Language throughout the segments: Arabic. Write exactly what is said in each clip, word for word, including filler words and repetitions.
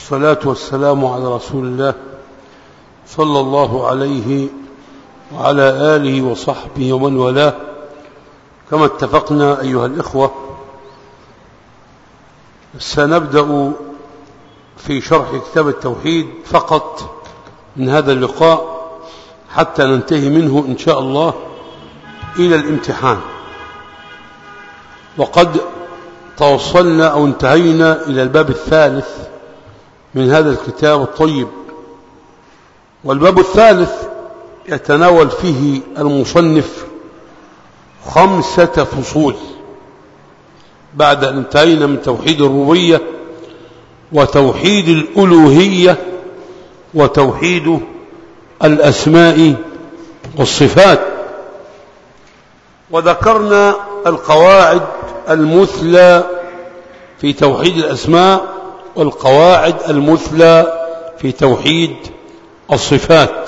والصلاة والسلام على رسول الله صلى الله عليه وعلى آله وصحبه ومن والاه. كما اتفقنا أيها الإخوة، سنبدأ في شرح كتاب التوحيد فقط من هذا اللقاء حتى ننتهي منه إن شاء الله إلى الامتحان. وقد توصلنا أو انتهينا إلى الباب الثالث من هذا الكتاب الطيب، والباب الثالث يتناول فيه المصنف خمسة فصول بعد أن انتهينا من توحيد الربوبية وتوحيد الألوهية وتوحيد الأسماء والصفات. وذكرنا القواعد المثلى في توحيد الأسماء والقواعد المثلى في توحيد الصفات.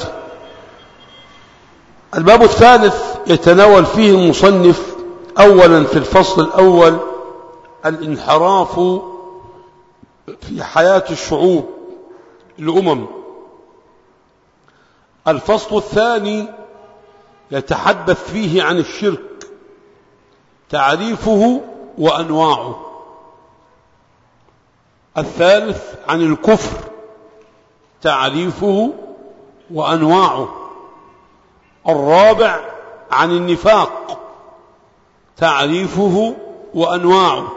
الباب الثالث يتناول فيه المصنف أولا في الفصل الأول الانحراف في حياة الشعوب الأمم. الفصل الثاني يتحدث فيه عن الشرك، تعريفه وأنواعه. الثالث عن الكفر، تعريفه وأنواعه. الرابع عن النفاق، تعريفه وأنواعه.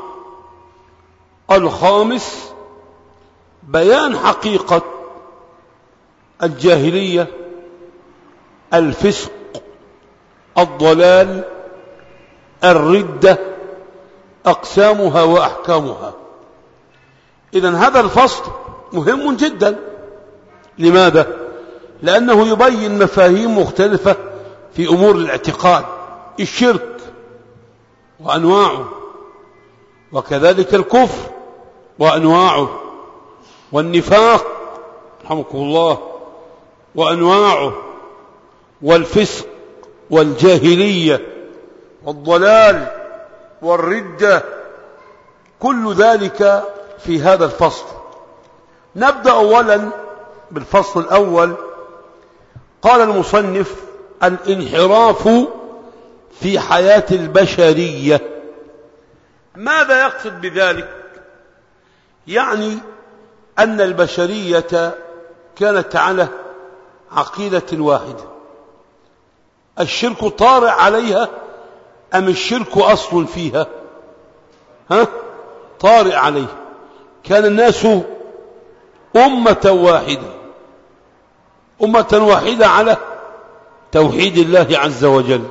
الخامس بيان حقيقة الجاهلية، الفسق، الضلال، الردة، أقسامها وأحكامها. إذن هذا الفصل مهم جدا. لماذا؟ لأنه يبين مفاهيم مختلفة في أمور الاعتقاد، الشرك وأنواعه، وكذلك الكفر وأنواعه، والنفاق رحمكم الله وأنواعه، والفسق والجاهلية والضلال والردة، كل ذلك في هذا الفصل. نبدأ أولا بالفصل الأول. قال المصنف: الانحراف في حياة البشرية. ماذا يقصد بذلك؟ يعني أن البشرية كانت على عقيدة واحدة، الشرك طارئ عليها أم الشرك أصل فيها؟ ها؟ طارئ عليه. كان الناس أمة واحدة، أمة واحدة على توحيد الله عز وجل.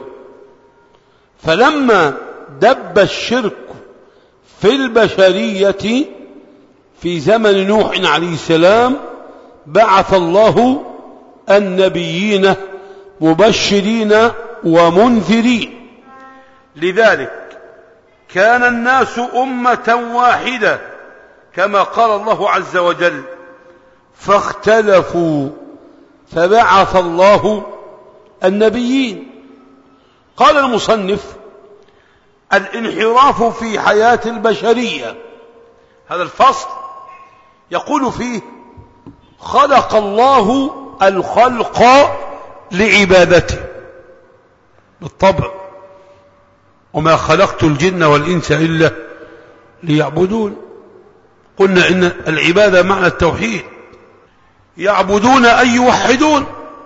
فلما دب الشرك في البشرية في زمن نوح عليه السلام بعث الله النبيين مبشرين ومنذرين. لذلك كان الناس أمة واحدة كما قال الله عز وجل: فاختلفوا فبعث الله النبيين. قال المصنف: الانحراف في حياة البشرية. هذا الفصل يقول فيه: خلق الله الخلق لعبادته، بالطبع، وما خلقت الجن والإنس إلا ليعبدون. قلنا إن العبادة معنى التوحيد، يعبدون أي يوحدون،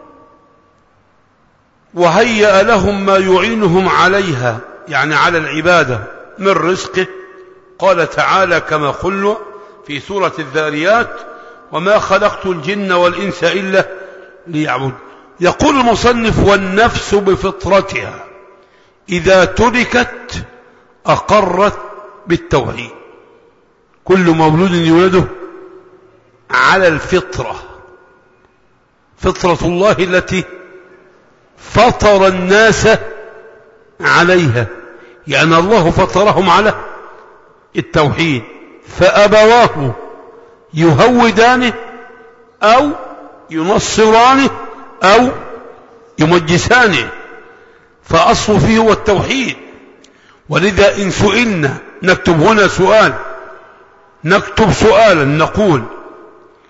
وهيأ لهم ما يعينهم عليها، يعني على العبادة، من رزقه. قال تعالى كما قلنا في سورة الذاريات: وما خلقت الجن والإنس إلا ليعبدون. يقول المصنف: والنفس بفطرتها إذا تركت أقرت بالتوحيد. كل مولود يولده على الفطرة، فطرة الله التي فطر الناس عليها، يعني الله فطرهم على التوحيد، فأبواه يهودانه أو ينصرانه أو يمجسانه، فأصل فيه هو التوحيد. ولذا إن سئلنا نكتب هنا سؤال، نكتب سؤالا نقول: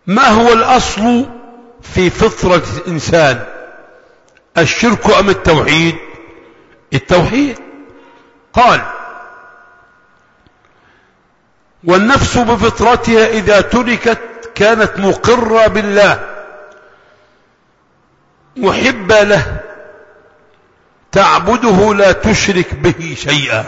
ما هو الأصل في فطرة الإنسان؟ الشرك أم التوحيد؟ التوحيد. قال: والنفس بفطرتها إذا تركت كانت مقرة بالله محبة له تعبده لا تشرك به شيئا،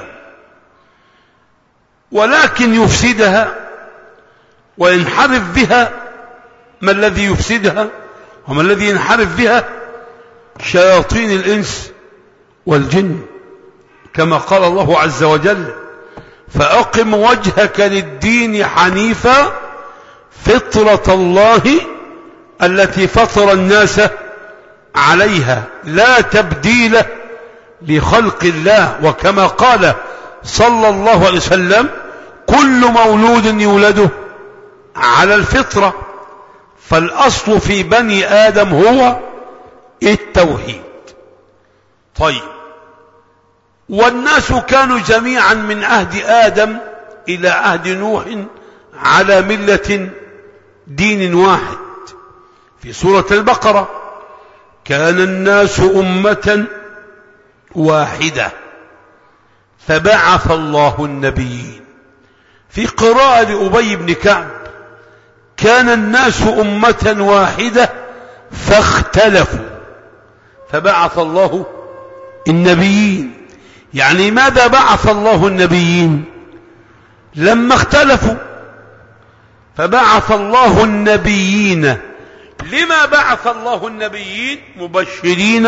ولكن يفسدها وينحرف بها. ما الذي يفسدها وما الذي ينحرف بها؟ شياطين الإنس والجن، كما قال الله عز وجل: فأقم وجهك للدين حنيفا فطرة الله التي فطر الناس عليها لا تبديل لخلق الله. وكما قال صلى الله عليه وسلم: كل مولود يولد على الفطرة. فالأصل في بني آدم هو التوحيد. طيب، والناس كانوا جميعا من عهد آدم إلى عهد نوح على ملة دين واحد. في سورة البقرة: كان الناس أمة واحدة فبعث الله النبيين. في قراءة لأبي بن كعب: كان الناس أمة واحدة فاختلفوا فبعث الله النبيين. يعني ماذا بعث الله النبيين؟ لما اختلفوا فبعث الله النبيين. لما بعث الله النبيين؟ مبشرين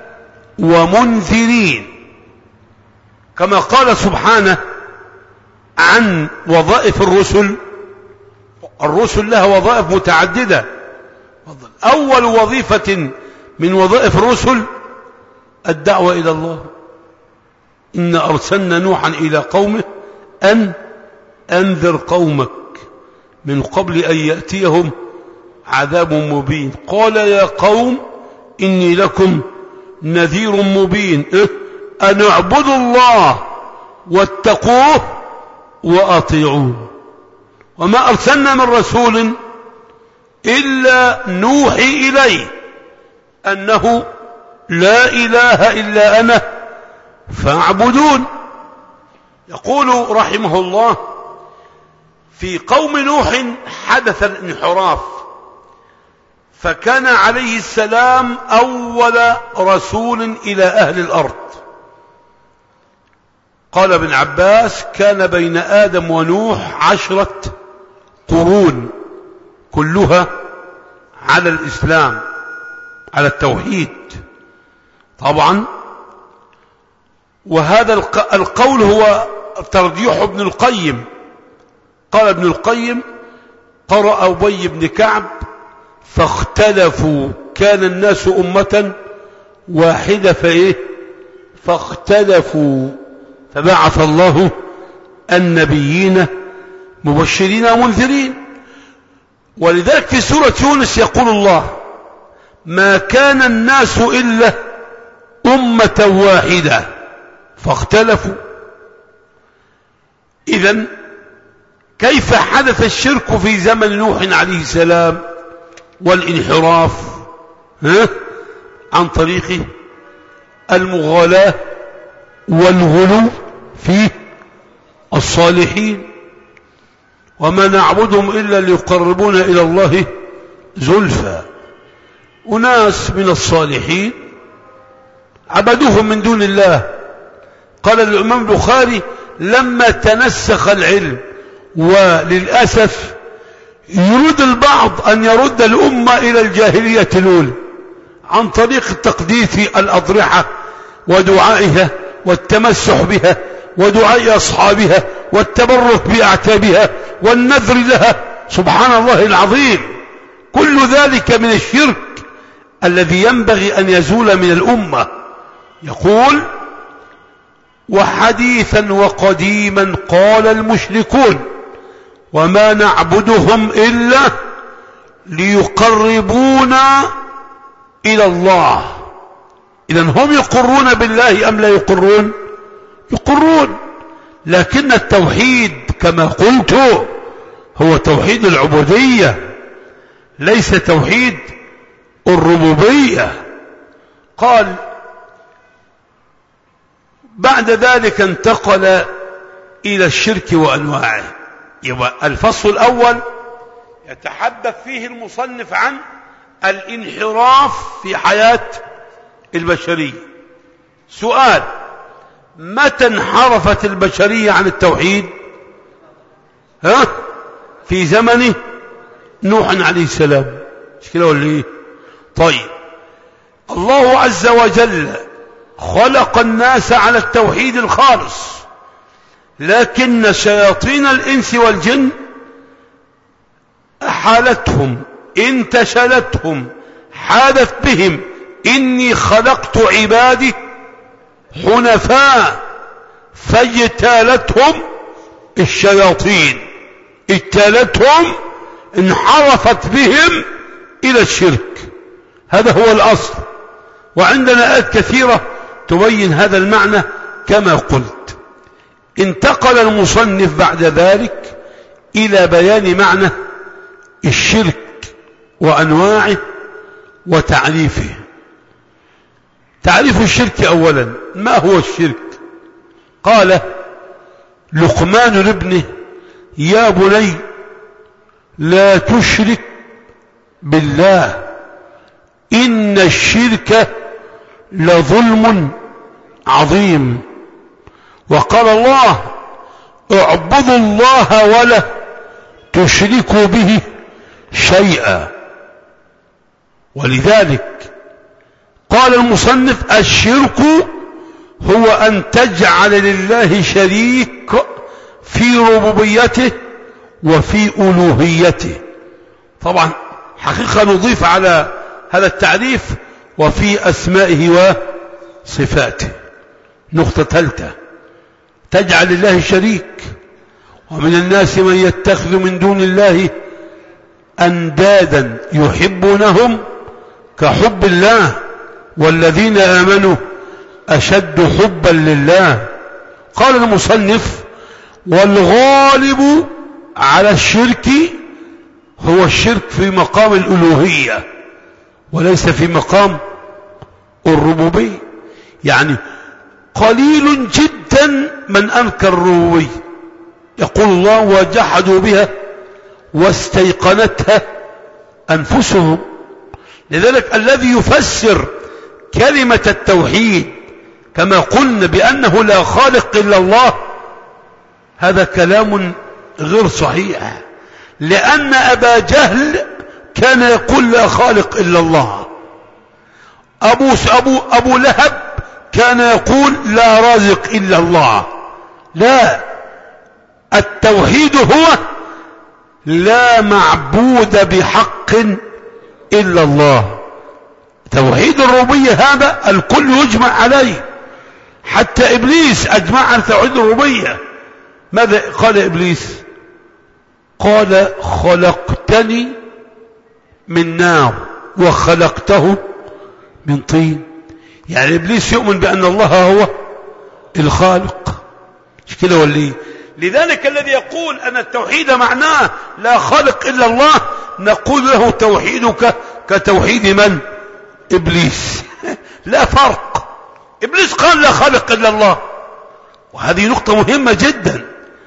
ومنذرين، كما قال سبحانه عن وظائف الرسل. الرسل لها وظائف متعددة. أول وظيفة من وظائف الرسل الدعوة إلى الله. إن أرسلنا نوحا إلى قومه أن أنذر قومك من قبل أن يأتيهم عذاب مبين. قال: يا قوم إني لكم نذير مبين إيه؟ أن اعبدوا الله واتقوه وأطيعوه. وما أرسلنا من رسول إلا نوحي إليه أنه لا إله إلا أنا فاعبدون. يقول رحمه الله: في قوم نوح حدث الانحراف، فكان عليه السلام أول رسول إلى أهل الأرض. قال ابن عباس: كان بين آدم ونوح عشرة قرون كلها على الإسلام، على التوحيد طبعا. وهذا القول هو ترجيح ابن القيم. قال ابن القيم: قرأ أبي بن كعب: فاختلفوا كان الناس أمة واحدة فإيه فاختلفوا فبعث الله النبيين مبشرين ومنذرين. ولذلك في سورة يونس يقول الله: ما كان الناس إلا أمة واحدة فاختلفوا. إذن كيف حدث الشرك في زمن نوح عليه السلام والانحراف؟ ها؟ عن طريق المغالاة والغلو في الصالحين. وما نعبدهم إلا ليقربونا إلى الله زلفى. أناس من الصالحين عبدوهم من دون الله. قال الإمام البخاري: لما تنسخ العلم، وللأسف يريد البعض أن يرد الأمة إلى الجاهلية الأولى عن طريق تقديس الأضرحة ودعائها والتمسح بها ودعاء أصحابها والتبرك بأعتابها والنذر لها. سبحان الله العظيم، كل ذلك من الشرك الذي ينبغي أن يزول من الأمة. يقول: وحديثا وقديما قال المشركون: وما نعبدهم إلا ليقربونا إلى الله. إذن هم يقرون بالله أم لا يقرون؟ يقرون. لكن التوحيد كما قلت هو توحيد العبودية، ليس توحيد الربوبية. قال بعد ذلك انتقل إلى الشرك وأنواعه. يبقى الفصل الأول يتحدث فيه المصنف عن الانحراف في حياة البشرية. سؤال: متى انحرفت البشرية عن التوحيد؟ ها؟ في زمن نوح عليه السلام، مش كده ولا ايه؟ طيب، الله عز وجل خلق الناس على التوحيد الخالص، لكن شياطين الإنس والجن أحالتهم، انتشلتهم، حادت بهم إني خلقت عبادي حنفاء، فاجتالتهم الشياطين، اجتالتهم، انحرفت بهم إلى الشرك. هذا هو الأصل، وعندنا آيات كثيرة تبين هذا المعنى كما قلت. انتقل المصنف بعد ذلك إلى بيان معنى الشرك وأنواعه وتعريفه. تعريف الشرك أولا، ما هو الشرك؟ قال لقمان لابنه: يا بني لا تشرك بالله إن الشرك لظلم عظيم. وقال الله: اعبدوا الله ولا تشركوا به شيئا. ولذلك قال المصنف: الشرك هو أن تجعل لله شريك في ربوبيته وفي ألوهيته. طبعا حقيقة نضيف على هذا التعريف: وفي أسمائه وصفاته. نقطة ثالثة: تجعل لله شريك. ومن الناس من يتخذ من دون الله أندادا يحبونهم كحب الله والذين آمنوا أشد حبا لله. قال المصنف: والغالب على الشرك هو الشرك في مقام الألوهية وليس في مقام الربوبية. يعني قليل جدا من أنكر الربوبية. يقول الله: وجحدوا بها واستيقنتها أنفسهم. لذلك الذي يفسر كلمة التوحيد كما قلنا بأنه لا خالق إلا الله، هذا كلام غير صحيح، لأن أبا جهل كان يقول لا خالق إلا الله. أبو, أبو, أبو لهب كان يقول لا رازق إلا الله. لا، التوحيد هو لا معبود بحق إلا الله. توحيد الربوبية هذا الكل يجمع عليه، حتى إبليس أجمع على توحيد الربوبية. ماذا قال إبليس؟ قال: خلقتني من نار وخلقته من طين. يعني إبليس يؤمن بأن الله هو الخالق، مش كده ولا ايه؟ لذلك الذي يقول أن التوحيد معناه لا خالق إلا الله، نقول له توحيدك كتوحيد من؟ إبليس. لا فرق. إبليس قال لا خالق إلا الله، وهذه نقطة مهمة جدا.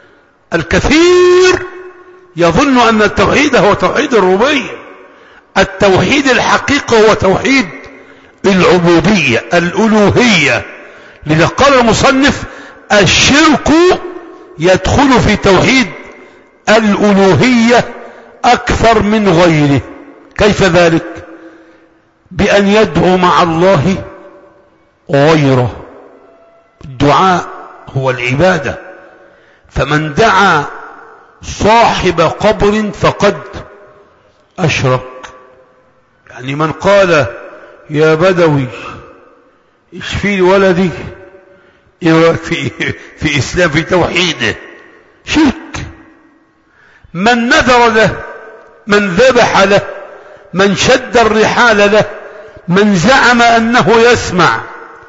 الكثير يظن أن التوحيد هو توحيد الربوبية. التوحيد الحقيقي هو توحيد العبودية الألوهية. لذا قال المصنف: الشرك يدخل في توحيد الألوهية أكثر من غيره. كيف ذلك؟ بأن يدعو مع الله غيره. الدعاء هو العبادة، فمن دعا صاحب قبر فقد أشرك. يعني من قال: يا بدوي اشفي ولدي، في, في إسلام في توحيده شرك. من نذر له، من ذبح له، من شد الرحال له، من زعم أنه يسمع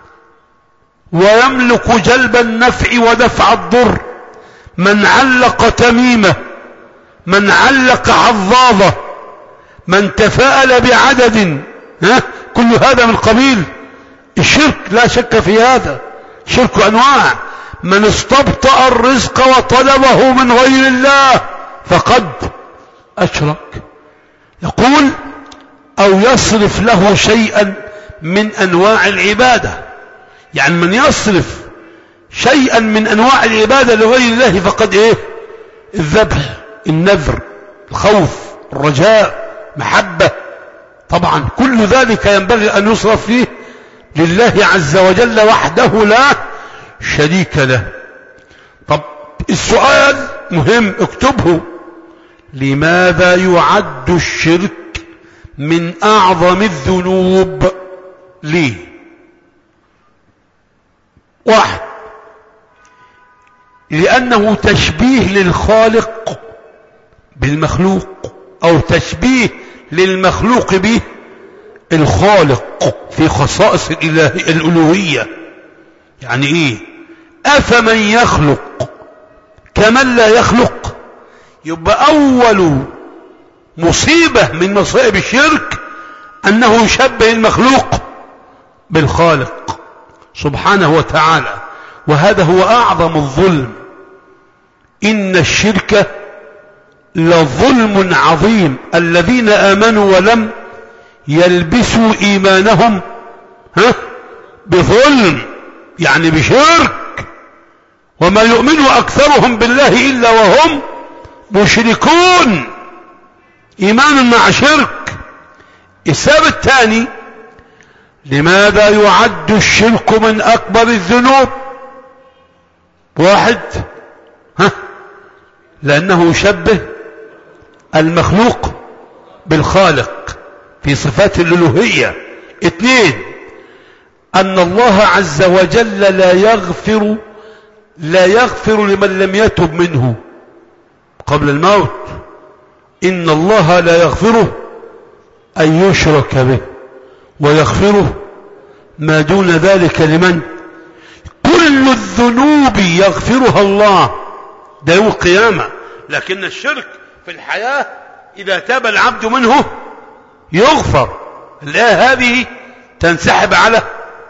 ويملك جلب النفع ودفع الضر، من علق تميمة، من علق عضاضة، من تفاءل بعدد، ها كل هذا من قبيل الشرك لا شك في هذا. شرك أنواع. من استبطأ الرزق وطلبه من غير الله فقد أشرك. يقول أو يصرف له شيئا من أنواع العبادة، يعني من يصرف شيئا من أنواع العبادة لغير الله فقد إيه؟ الذبح، النذر، الخوف، الرجاء، محبة. طبعا كل ذلك ينبغي أن يصرف فيه لله عز وجل وحده لا شريك له. طب السؤال مهم اكتبه: لماذا يعد الشرك من أعظم الذنوب؟ ليه؟ واحد، لأنه تشبيه للخالق بالمخلوق، أو تشبيه للمخلوق به الخالق في خصائص الألوهية. يعني إيه؟ أفمن يخلق كمن لا يخلق؟ يبقى أول مصيبة من مصائب الشرك أنه يشبه المخلوق بالخالق سبحانه وتعالى، وهذا هو أعظم الظلم. إن الشرك لظلم عظيم. الذين آمنوا ولم يلبسوا إيمانهم ها بظلم، يعني بشرك، وما يؤمن أكثرهم بالله إلا وهم مشركون. إيمان مع شرك. السبب الثاني: لماذا يعد الشرك من أكبر الذنوب؟ واحد، ها لأنه يشبه المخلوق بالخالق في صفات الألوهية. اثنين، أن الله عز وجل لا يغفر لا يغفر لمن لم يتب منه قبل الموت. إن الله لا يغفره أن يشرك به، ويغفره ما دون ذلك لمن؟ كل الذنوب يغفرها الله، ده يوم القيامة. لكن الشرك في الحياة إذا تاب العبد منه يغفر. الآية هذه تنسحب على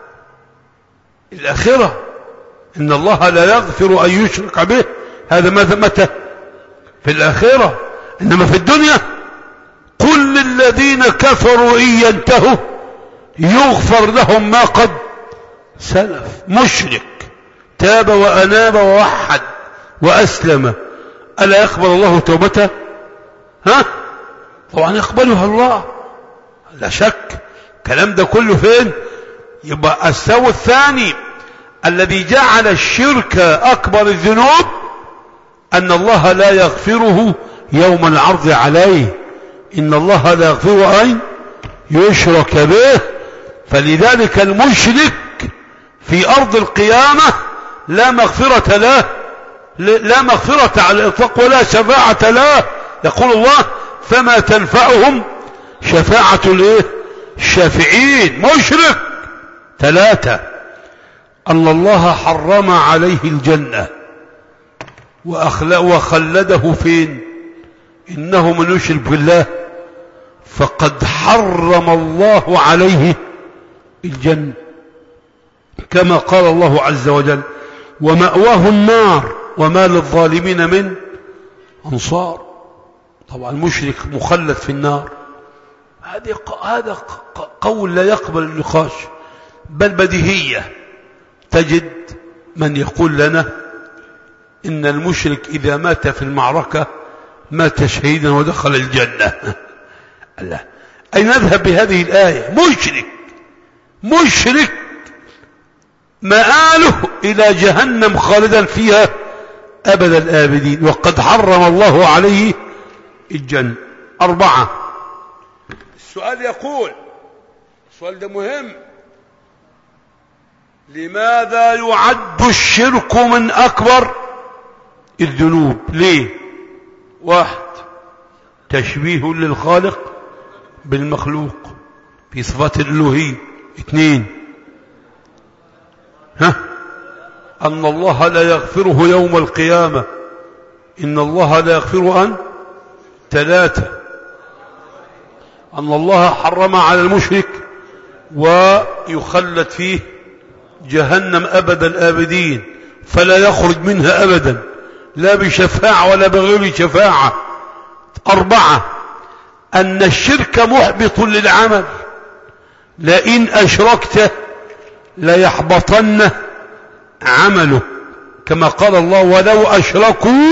الآخرة. إن الله لا يغفر أن يشرك به، هذا ماذا متى؟ في الآخرة. إنما في الدنيا كل الذين كفروا إن ينتهوا يغفر لهم ما قد سلف. مشرك تاب وأناب ووحد وأسلم، ألا يقبل الله توبته؟ ها طبعا يقبلها الله لا شك. الكلام ده كله فين؟ يبقى السوء الثاني الذي جعل الشرك أكبر الذنوب أن الله لا يغفره يوم العرض عليه. إن الله لا يغفر أن يشرك به. فلذلك المشرك في أرض القيامة لا مغفرة له، لا مغفرة على الإطلاق ولا شفاعة له. يقول الله: فما تنفعهم شفاعة الشافعين. مشرك. ثلاثة، أن الله حرم عليه الجنة وخلده فين؟ إنه من يشرك بالله فقد حرم الله عليه الجنة، كما قال الله عز وجل: ومأواه النار وما للظالمين من أنصار. طبعا المشرك مخلد في النار. هذا قول لا يقبل النقاش، بل بديهية. تجد من يقول لنا إن المشرك إذا مات في المعركة مات شهيدا ودخل الجنة. الله، أين نذهب بهذه الآية؟ مشرك مشرك مآله إلى جهنم خالدا فيها أبد الآبدين، وقد حرم الله عليه الجنة. أربعة، السؤال يقول، السؤال ده مهم: لماذا يعد الشرك من أكبر الذنوب؟ ليه؟ واحد، تشبيه للخالق بالمخلوق في صفات الألوهية. اثنين، ها أن الله لا يغفره يوم القيامة. إن الله لا يغفر أن. ثلاثة، أن الله حرم على المشرك ويخلد فيه جهنم أبد الآبدين فلا يخرج منها أبدا لا بشفاعة ولا بغير شفاعة. أربعة أن الشرك محبط للعمل، لئن أشركت ليحبطن عمله، كما قال الله ولو أشركوا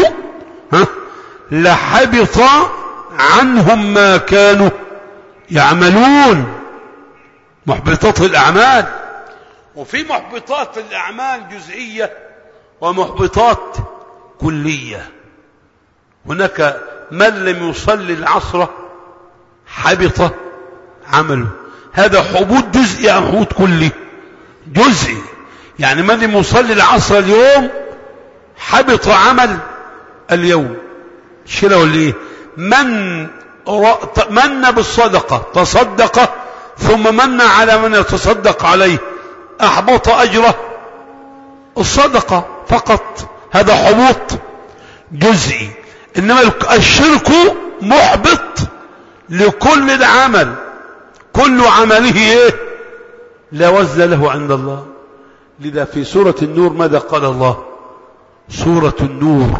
لحبط عنهم ما كانوا يعملون. محبطات الأعمال، وفي محبطات الأعمال جزئية ومحبطات كلية. هناك من لم يصلي العصر حبط عمله، هذا حبوط جزئي أم حبوط كلي؟ جزئي، يعني من لم يصلي العصر اليوم حبط عمل اليوم. شيله ولا ايه؟ من من بالصدقة تصدق ثم من على من يتصدق عليه أحبط أجره الصدقة فقط، هذا حبوط جزئي. إنما الشرك محبط لكل العمل، كل عمله إيه؟ لا وزن له عند الله. لذا في سورة النور ماذا قال الله؟ سورة النور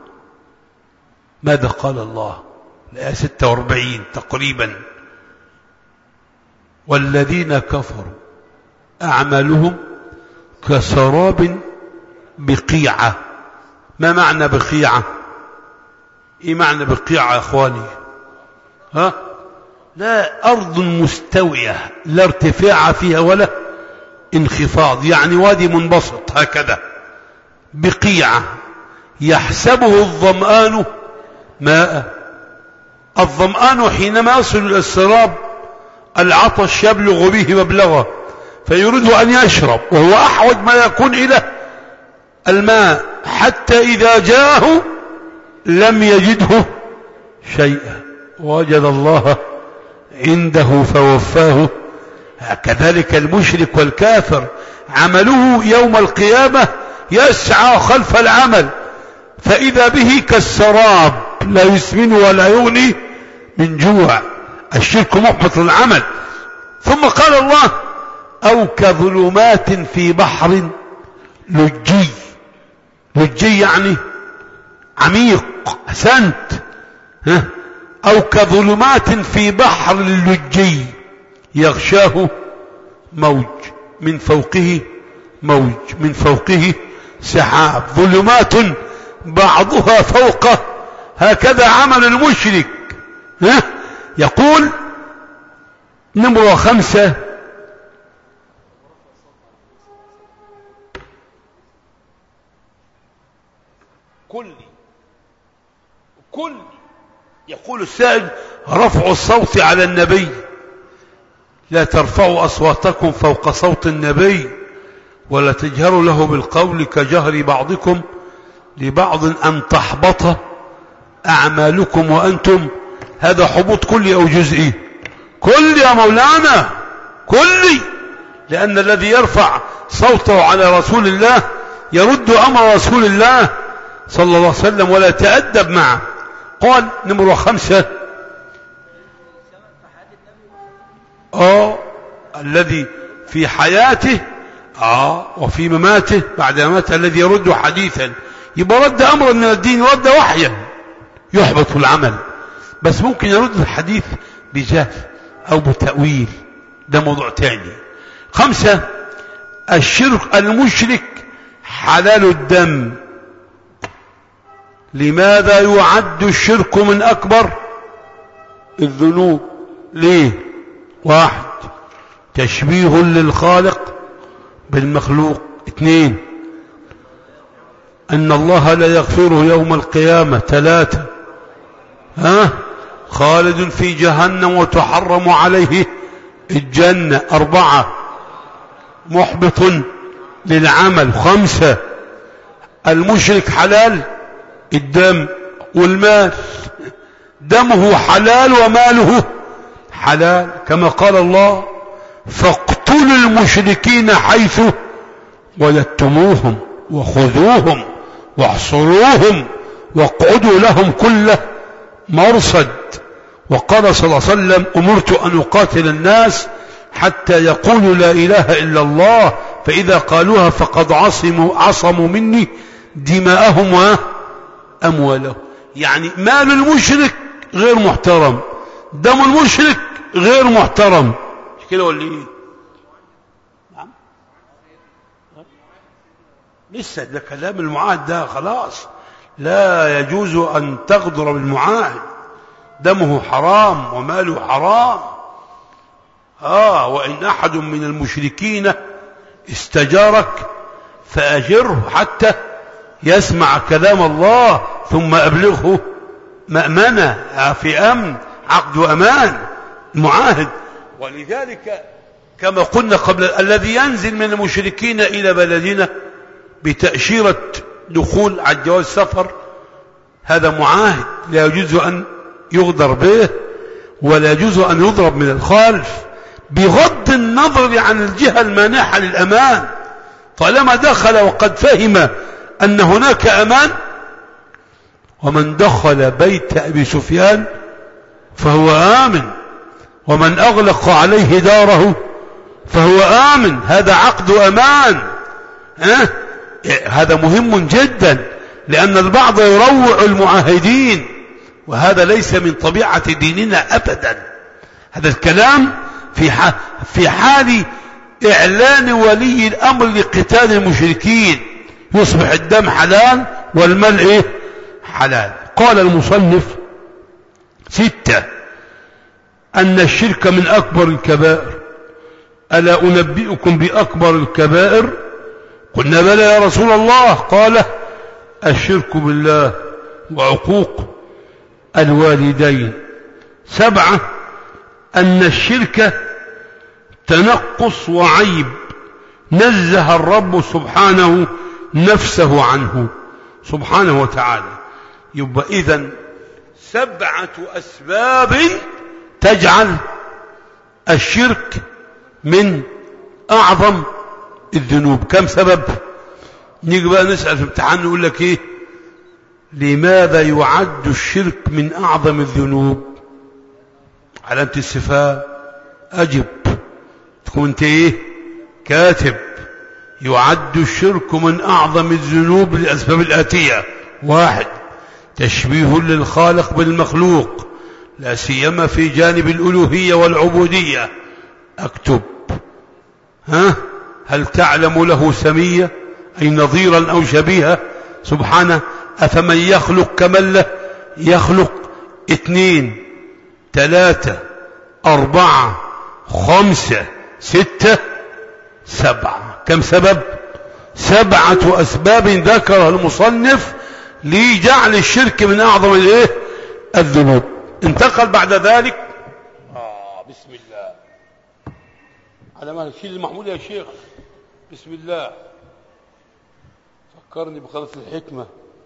ماذا قال الله؟ الآية ستة وأربعين تقريبا: والذين كفروا أعمالهم كسراب بقيعة. ما معنى بقيعة؟ ايه معنى بقيعة يا اخواني؟ ها؟ لا أرض مستوية لا ارتفاع فيها ولا انخفاض، يعني وادي منبسط هكذا. بقيعة يحسبه الظمآن ماء. الظمآن حينما يصل إلى السراب العطش يبلغ به مبلغه فيريد أن يشرب، وهو أحوج ما يكون إلى الماء، حتى إذا جاءه لم يجده شيئا وجد الله عنده فوفاه. كذلك المشرك والكافر عمله يوم القيامة يسعى خلف العمل، فإذا به كالسراب لا يسمن ولا يغني من جوع. الشرك محبط العمل. ثم قال الله: أو كظلمات في بحر لجي. لجي يعني عميق، أحسنت. ها؟ أو كظلمات في بحر لجي يغشاه موج من فوقه موج من فوقه سحاب، ظلمات بعضها فوقه. هكذا عمل المشرك. ها؟ يقول نمرة خمسة: كل كل يقول السائل: رفع الصوت على النبي. لا ترفعوا أصواتكم فوق صوت النبي ولا تجهروا له بالقول كجهر بعضكم لبعض أن تحبط أعمالكم وأنتم. هذا حبوط كلي أو جزئي؟ كلي يا مولانا، كلي، لأن الذي يرفع صوته على رسول الله يرد أمر رسول الله صلى الله عليه وسلم ولا يتأدب معه. قال نمرة خمسة: آه الذي في حياته آه وفي مماته بعد مماته الذي يرد حديثا، يبقى رد أمرا من الدين، يرد وحيا يحبط العمل. بس ممكن يرد الحديث بجهل أو بتأويل، ده موضوع تاني. خمسة: الشرك المشرك حلال الدم. لماذا يعد الشرك من أكبر الذنوب؟ ليه؟ واحد: تشبيه للخالق بالمخلوق. اثنين: أن الله لا يغفره يوم القيامة. ثلاثة: ها؟ خالد في جهنم وتحرم عليه الجنة. أربعة: محبط للعمل. خمسة: المشرك حلال الدم والمال، دمه حلال وماله حلال، كما قال الله: فاقتلوا المشركين حيث وجدتموهم وخذوهم واحصروهم واقعدوا لهم كل مرصد وقال صلى الله عليه وسلم أمرت أن أقاتل الناس حتى يقولوا لا إله إلا الله فإذا قالوها فقد عصموا, عصموا مني دماءهم وأموالهم. يعني مال المشرك غير محترم، دم المشرك غير محترم. مش كده ولا ايه؟ نعم لسه ده كلام المعاهد ده خلاص. لا يجوز أن تغدر بالمعاهد، دمه حرام وماله حرام. آه وإن أحد من المشركين استجارك فأجره حتى يسمع كلام الله ثم أبلغه مأمنة في أمن، عقد وأمان معاهد. ولذلك كما قلنا قبل، الذي ينزل من المشركين إلى بلدنا بتأشيرة دخول على جواز سفر هذا معاهد، لا يجوز أن يغدر به ولا يجوز أن يضرب من الخلف بغض النظر عن الجهة المانحة للأمان. طالما دخل وقد فهم أن هناك أمان. ومن دخل بيت أبي سفيان فهو آمن، ومن أغلق عليه داره فهو آمن. هذا عقد أمان. أه؟ هذا مهم جدا، لأن البعض يروع المعاهدين وهذا ليس من طبيعة ديننا أبدا. هذا الكلام في في حال إعلان ولي الأمر لقتال المشركين يصبح الدم حلال والمال إيه؟ حلال. قال المصنف ستة: أن الشرك من أكبر الكبائر. ألا أنبئكم بأكبر الكبائر؟ قلنا بلى يا رسول الله. قال: الشرك بالله وعقوق الوالدين. سبعة: أن الشرك تنقص وعيب نزه الرب سبحانه نفسه عنه سبحانه وتعالى. يبقى إذن سبعة أسباب تجعل الشرك من أعظم الذنوب. كم سبب؟ نيجي بقى نسأل في امتحان نقول لك إيه؟ لماذا يعد الشرك من أعظم الذنوب؟ علامة استفهام. أجب. تكون أنت إيه؟ كاتب. يعد الشرك من أعظم الذنوب للأسباب الآتية: واحد: تشبيه للخالق بالمخلوق، لا سيما في جانب الألوهية والعبودية. أكتب. ها؟ هل تعلم له سمية أي نظيرا أو شبيها؟ سبحانه. أفمن يخلق كمن لا يخلق. اثنين، ثلاثة، أربعة، خمسة، ستة، سبعة. كم سبب؟ سبعة أسباب ذكرها المصنف لجعل الشرك من أعظم الايه؟ الذنوب. انتقل بعد ذلك آه بسم الله على ما نشيل المحمول يا شيخ. بسم الله. فكرني بخلاص الحكمة.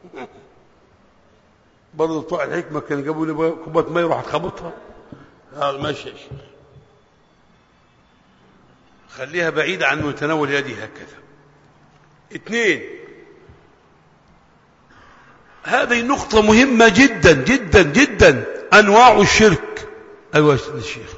برضه بتوع الحكمة كان جابوا لي كوباية مية وراح تخبطها. آه ماشي يا شيخ. خليها بعيدة عن متناول يدي هكذا. اثنين: هذه نقطة مهمة جدا جدا جدا. أنواع الشرك. أيوة يا الشيخ.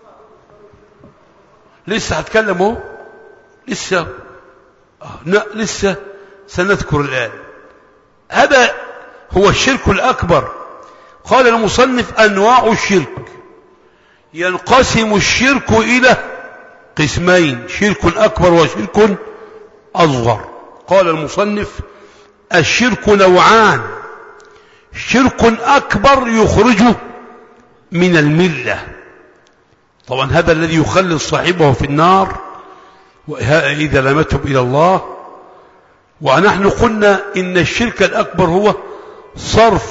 لسه هتكلم اهو. لسه آه لسه سنذكر الآن. هذا هو الشرك الأكبر. قال المصنف: أنواع الشرك. ينقسم الشرك إلى قسمين: شرك أكبر وشرك أصغر. قال المصنف: الشرك نوعان: شرك أكبر يخرجه من الملة، طبعا هذا الذي يخلد صاحبه في النار إذا لم يتب إلى الله. ونحن قلنا إن الشرك الأكبر هو صرف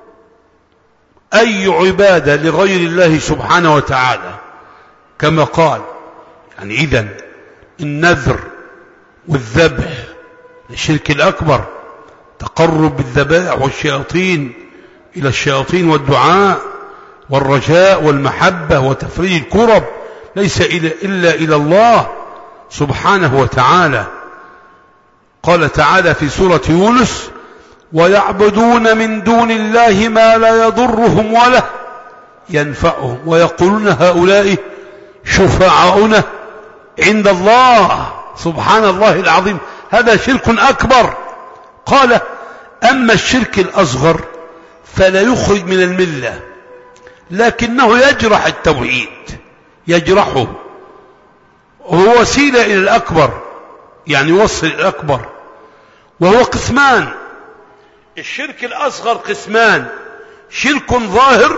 أي عبادة لغير الله سبحانه وتعالى، كما قال. يعني إذن النذر والذبح الشرك الأكبر، تقرب بالذبائح والشياطين إلى الشياطين والدعاء والرجاء والمحبة وتفريج الكرب ليس إلا إلى الله سبحانه وتعالى. قال تعالى في سورة يونس: ويعبدون من دون الله ما لا يضرهم ولا ينفعهم ويقولون هؤلاء شفعاؤنا عند الله. سبحان الله العظيم، هذا شرك أكبر. قال أما الشرك الأصغر فلا يخرج من الملة، لكنه يجرح التوحيد، يجرحه، وهو وسيلة إلى الأكبر، يعني يوصل إلى الأكبر. وهو قسمان، الشرك الأصغر قسمان: شرك ظاهر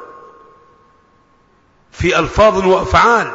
في ألفاظ وأفعال،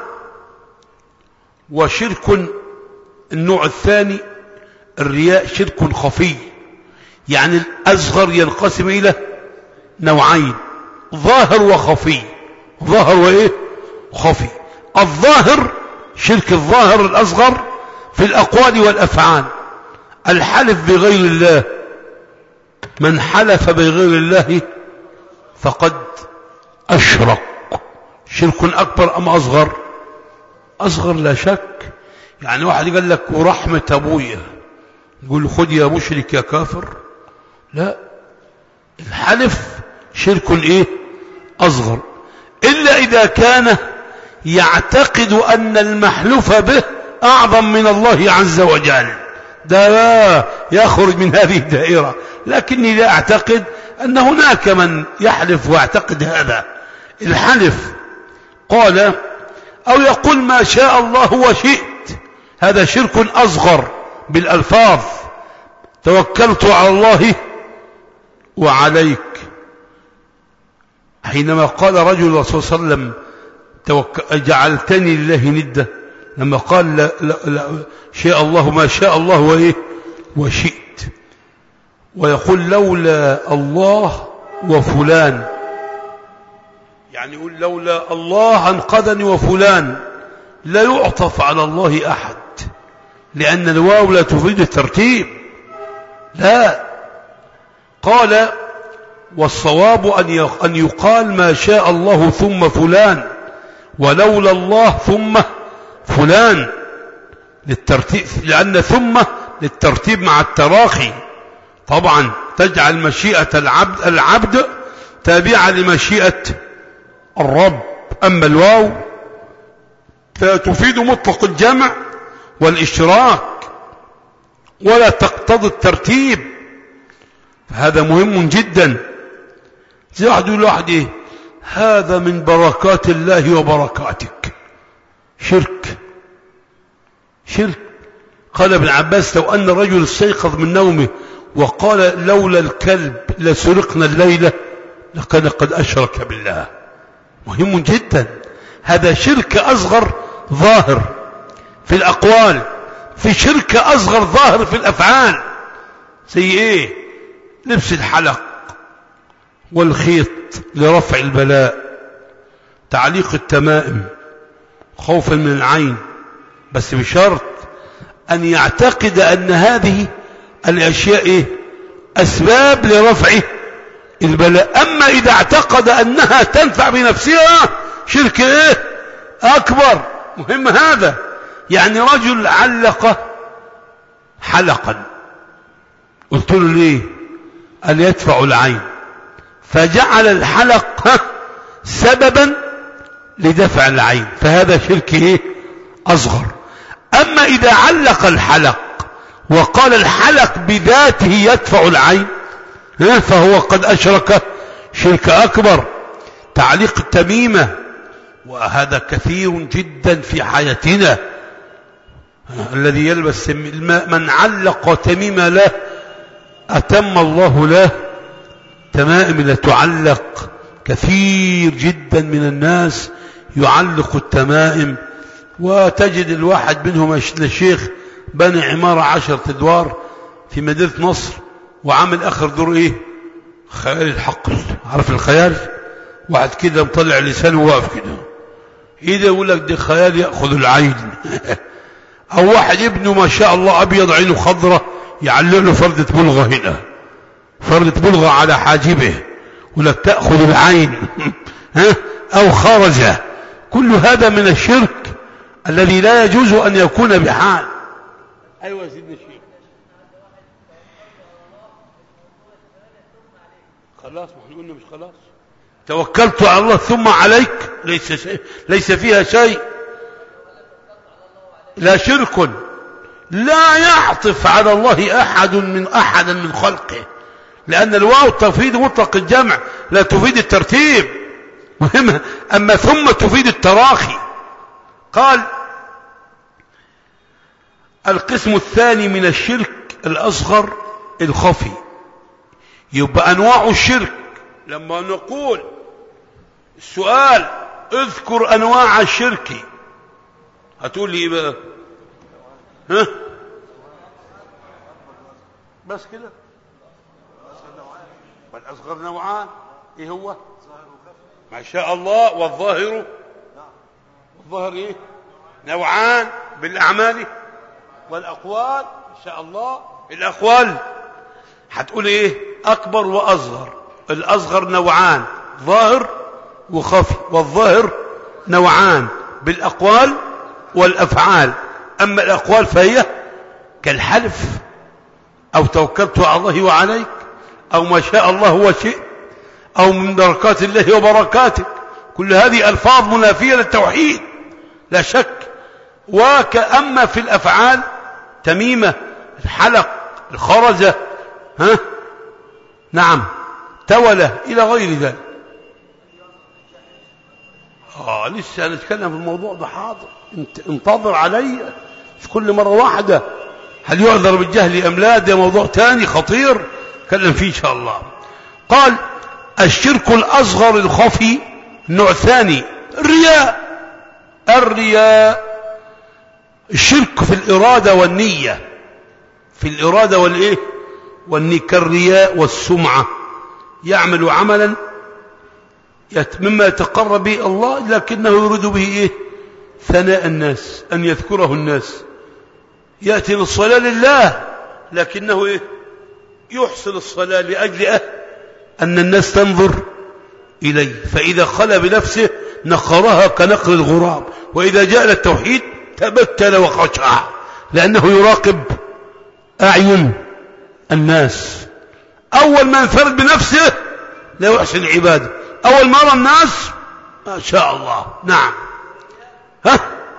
وشرك النوع الثاني الرياء شرك خفي. يعني الأصغر ينقسم إلى نوعين: ظاهر وخفي. ظاهر وإيه؟ خفي. الظاهر شرك الظاهر الأصغر في الأقوال والأفعال: الحلف بغير الله، من حلف بغير الله فقد أشرك. شرك أكبر أم أصغر؟ أصغر لا شك. يعني واحد قال لك ورحمة أبويا، يقول خذ يا مشرك يا كافر؟ لا، الحلف شرك إيه؟ أصغر، إلا إذا كان يعتقد أن المحلوف به أعظم من الله عز وجل، ده لا يخرج من هذه الدائرة. لكني لا أعتقد أن هناك من يحلف ويعتقد هذا الحلف. قال أو يقول ما شاء الله وشئت، هذا شرك أصغر بالألفاظ: توكلت على الله وعليك. حينما قال رجل الرسول صلى الله عليه وسلم جعلتني لله ندة، لما قال لا لا لا شاء الله ما شاء الله وإيه وشئت، ويقول لولا الله وفلان، يعني يقول لولا الله أنقذني وفلان، لا يعطف على الله أحد، لأن الواو لا تفيد الترتيب. لا، قال والصواب أن يقال ما شاء الله ثم فلان، ولولا الله ثم فلان، للترتيب، لأن ثم للترتيب مع التراخي. طبعا تجعل مشيئة العبد, العبد تابعة لمشيئة الرب. أما الواو فتفيد مطلق الجمع والاشتراك ولا تقتضي الترتيب، فهذا مهم جدا. زي واحد يقول واحد ايه هذا من بركات الله وبركاتك، شرك شرك. قال ابن عباس لو أن الرجل استيقظ من نومه وقال لولا الكلب لسرقنا الليلة لكان قد أشرك بالله. مهم جدا، هذا شرك أصغر ظاهر في الأقوال، في شرك أصغر ظاهر في الأفعال. زي إيه؟ لبس الحلق والخيط لرفع البلاء، تعليق التمائم خوفا من العين، بس بشرط أن يعتقد أن هذه الأشياء إيه؟ أسباب لرفع البلاء. أما إذا اعتقد أنها تنفع بنفسها شرك إيه؟ أكبر. مهم هذا. يعني رجل علق حلقا، قلت له ليه؟ قال يدفع العين، فجعل الحلق سببا لدفع العين، فهذا شرك إيه؟ أصغر. أما إذا علق الحلق وقال الحلق بذاته يدفع العين فهو قد أشرك شرك أكبر. تعليق التميمة، وهذا كثير جدا في حياتنا، الذي يلبس الماء من علق تميمة له أتم الله له تمائم لا تعلق. كثير جدا من الناس يعلق التمائم، وتجد الواحد منهم الشيخ بني عمارة عشرة أدوار في مدينة نصر، وعامل آخر دور إيه؟ خيال الحقل. عارف الخيال؟ واحد كده مطلع لسانه واقف كده، إيه ده؟ يقول لك ده خيال يأخذ العين. أو واحد ابنه ما شاء الله أبيض عينه خضرة يعلق له فردة بلغة هنا، فردة بلغة على حاجبه، يقول لك تأخذ العين. ها؟ أو خرجة. كل هذا من الشرك الذي لا يجوز أن يكون بحال. أيوة يا سيدنا الشيخ، خلاص ما احنا قلنا مش خلاص. توكلت على الله ثم عليك ليس, شيء ليس فيها شيء، لا شرك، لا يعطف على الله أحد من أحد من خلقه، لأن الواو تفيد مطلق الجمع لا تفيد الترتيب، مهمة. أما ثم تفيد التراخي. قال القسم الثاني من الشرك الأصغر الخفي. يبقى أنواع الشرك لما نقول السؤال اذكر أنواع الشرك، هتقول لي ايه بقى؟ ها بس كده؟ والأصغر نوعان، ايه هو؟ ما شاء الله. والظاهر والظاهر ايه؟ نوعان بالأعمال والأقوال. ما شاء الله. الأقوال هتقول ايه؟ أكبر وأصغر. الأصغر نوعان ظاهر وخفي، والظاهر نوعان بالأقوال والأفعال. أما الأقوال فهي كالحلف أو توكلت على الله وعليك أو ما شاء الله وشئت أو من بركات الله وبركاته، كل هذه ألفاظ منافية للتوحيد لا شك. وكأما في الأفعال تميمة، الحلق، الخرزة، ها نعم، تولة، إلى غير ذلك. آه لسه هنتكلم في الموضوع ده. حاضر، انتظر علي، مش كل مرة واحدة. هل يعذر بالجهل أم لا؟ ده موضوع تاني خطير نتكلم فيه إن شاء الله. قال الشرك الأصغر الخفي النوع الثاني الرياء. الرياء الشرك في الإرادة والنية، في الإرادة والإيه والنية، كالرياء والسمعة. يعمل عملا مما يتقرب به الله لكنه يريد به إيه؟ ثناء الناس، أن يذكره الناس. يأتي للصلاة لله لكنه إيه؟ يحصل الصلاة لأجل أه أن الناس تنظر إليه، فإذا خلى بنفسه نقرها كنقر الغراب، وإذا جاء للتوحيد تبتل وخشع لأنه يراقب أعين الناس. أول ما ينفرد بنفسه لا يحسن العبادة، أول ما يرى الناس ما شاء الله. نعم. ها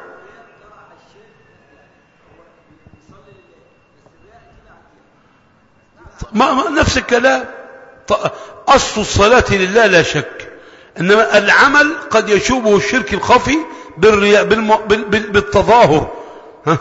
ما ما نفس الكلام. أصل الصلاة لله لا شك، إنما العمل قد يشوبه الشرك الخفي بالرياء بالم... بال... بال... بالتظاهر. ها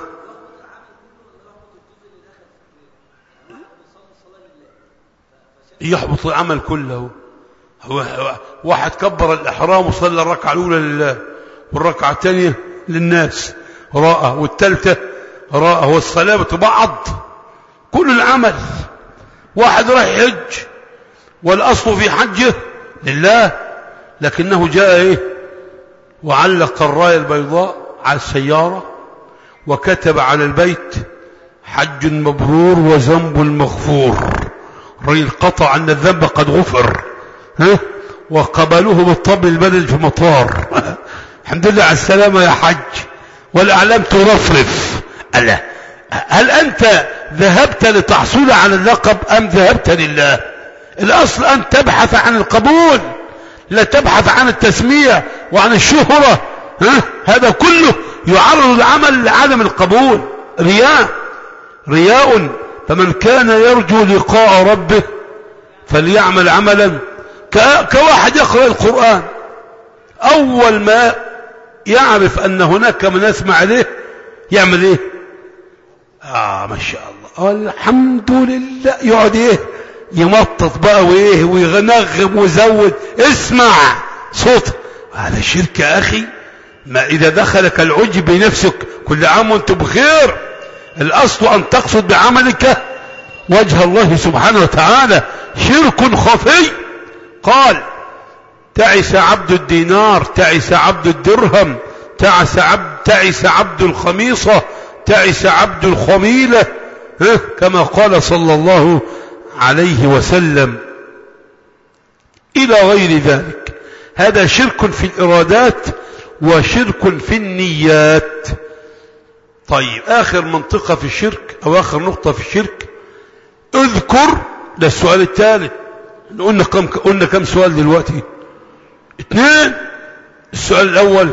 يحبط العمل كله. هو واحد كبر الإحرام وصلى الركعة الأولى لله والركعة الثانية للناس راءه والثالثة راءه، والصلاة بتبعض كل العمل. واحد راح يحج والأصل في حجه لله، لكنه جاء إيه وعلق الراية البيضاء على السيارة وكتب على البيت حج مبرور وذنب مغفور. الرجل قطع أن الذنب قد غفر، ها وقبلوه بالطبل البدل في مطار. الحمد لله على السلامة يا حج، والأعلام ترفرف. ألا هل أنت ذهبت لتحصل على اللقب أم ذهبت لله؟ الأصل أن تبحث عن القبول، لا تبحث عن التسمية وعن الشهرة. ها؟ هذا كله يعرض العمل لعدم القبول. رياء رياء فمن كان يرجو لقاء ربه فليعمل عملا كواحد يقرأ القرآن، أول ما يعرف أن هناك من يسمع عليه يعمل إيه؟ آه ما شاء الله الحمد لله، يقعد إيه يمطط بقى وإيه ويغنغم ويزود. اسمع صوت، هذا شرك يا أخي. ما إذا دخلك العجب بنفسك كل عام وانت بخير. الأصل أن تقصد بعملك وجه الله سبحانه وتعالى. شرك خفي. قال تعس عبد الدينار، تعس عبد الدرهم، تعس عبد, تعس عبد الخميصة، تعس عبد الخميلة، كما قال صلى الله عليه وسلم إلى غير ذلك. هذا شرك في الإرادات وشرك في النيات. طيب آخر منطقة في الشرك أو آخر نقطة في الشرك، اذكر، ده السؤال الثالث. قلنا كم قلنا كم سؤال دلوقتي؟ اثنين، السؤال الأول: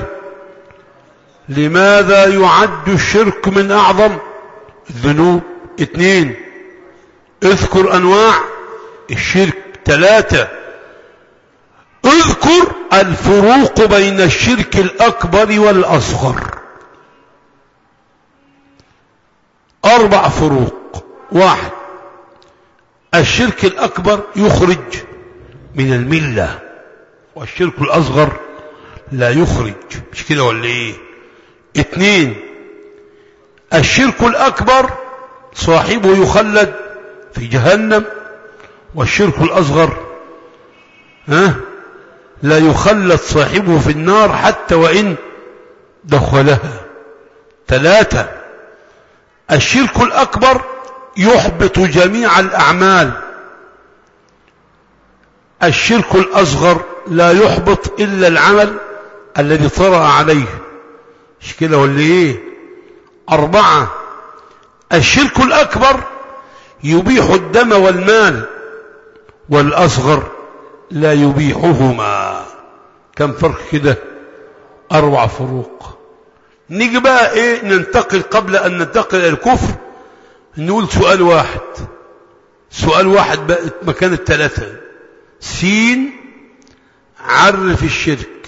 لماذا يعد الشرك من أعظم الذنوب؟ اثنين، اذكر أنواع الشرك. ثلاثة، اذكر الفروق بين الشرك الأكبر والأصغر. أربع فروق. واحد: الشرك الأكبر يخرج من الملة، والشرك الأصغر لا يخرج، مش كده ولا ايه؟ اثنين: الشرك الأكبر صاحبه يخلد في جهنم، والشرك الأصغر ها لا يخلد صاحبه في النار حتى وإن دخلها. ثلاثة: الشرك الأكبر يحبط جميع الأعمال، الشرك الأصغر لا يحبط إلا العمل الذي طرأ عليه، مش كده ولا ايه؟ أربعة: الشرك الأكبر يبيح الدم والمال، والأصغر لا يبيحهما. كم فرق كده؟ أربع فروق. نيجي بقى ايه ننتقل، قبل أن ننتقل إلى الكفر نقول سؤال واحد، سؤال واحد بقى مكان الثلاثة. سين: عرف الشرك،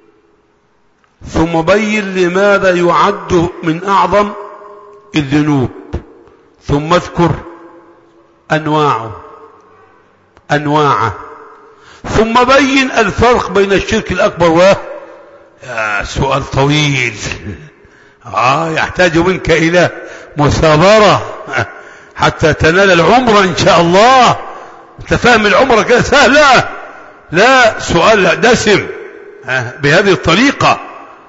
ثم بين لماذا يعد من أعظم الذنوب، ثم اذكر أنواعه أنواعه ثم بين الفرق بين الشرك الأكبر و يا سؤال طويل آه يحتاج منك إلى مثابرة حتى تنال العمرة إن شاء الله. أنت فاهم العمرة كده سهلة؟ لا، سؤال دسم بهذه الطريقة.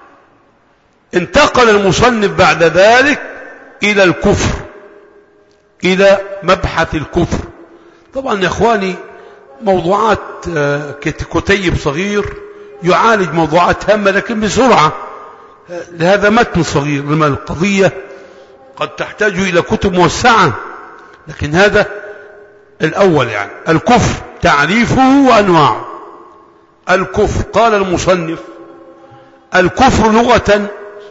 انتقل المصنف بعد ذلك إلى الكفر، إلى مبحث الكفر. طبعا يا إخواني موضوعات كتيب صغير يعالج موضوعات هامة لكن بسرعة، لهذا متن صغير، لما القضية قد تحتاج إلى كتب موسعة، لكن هذا الأول. يعني الكفر تعريفه وأنواعه. الكفر قال المصنف: الكفر لغة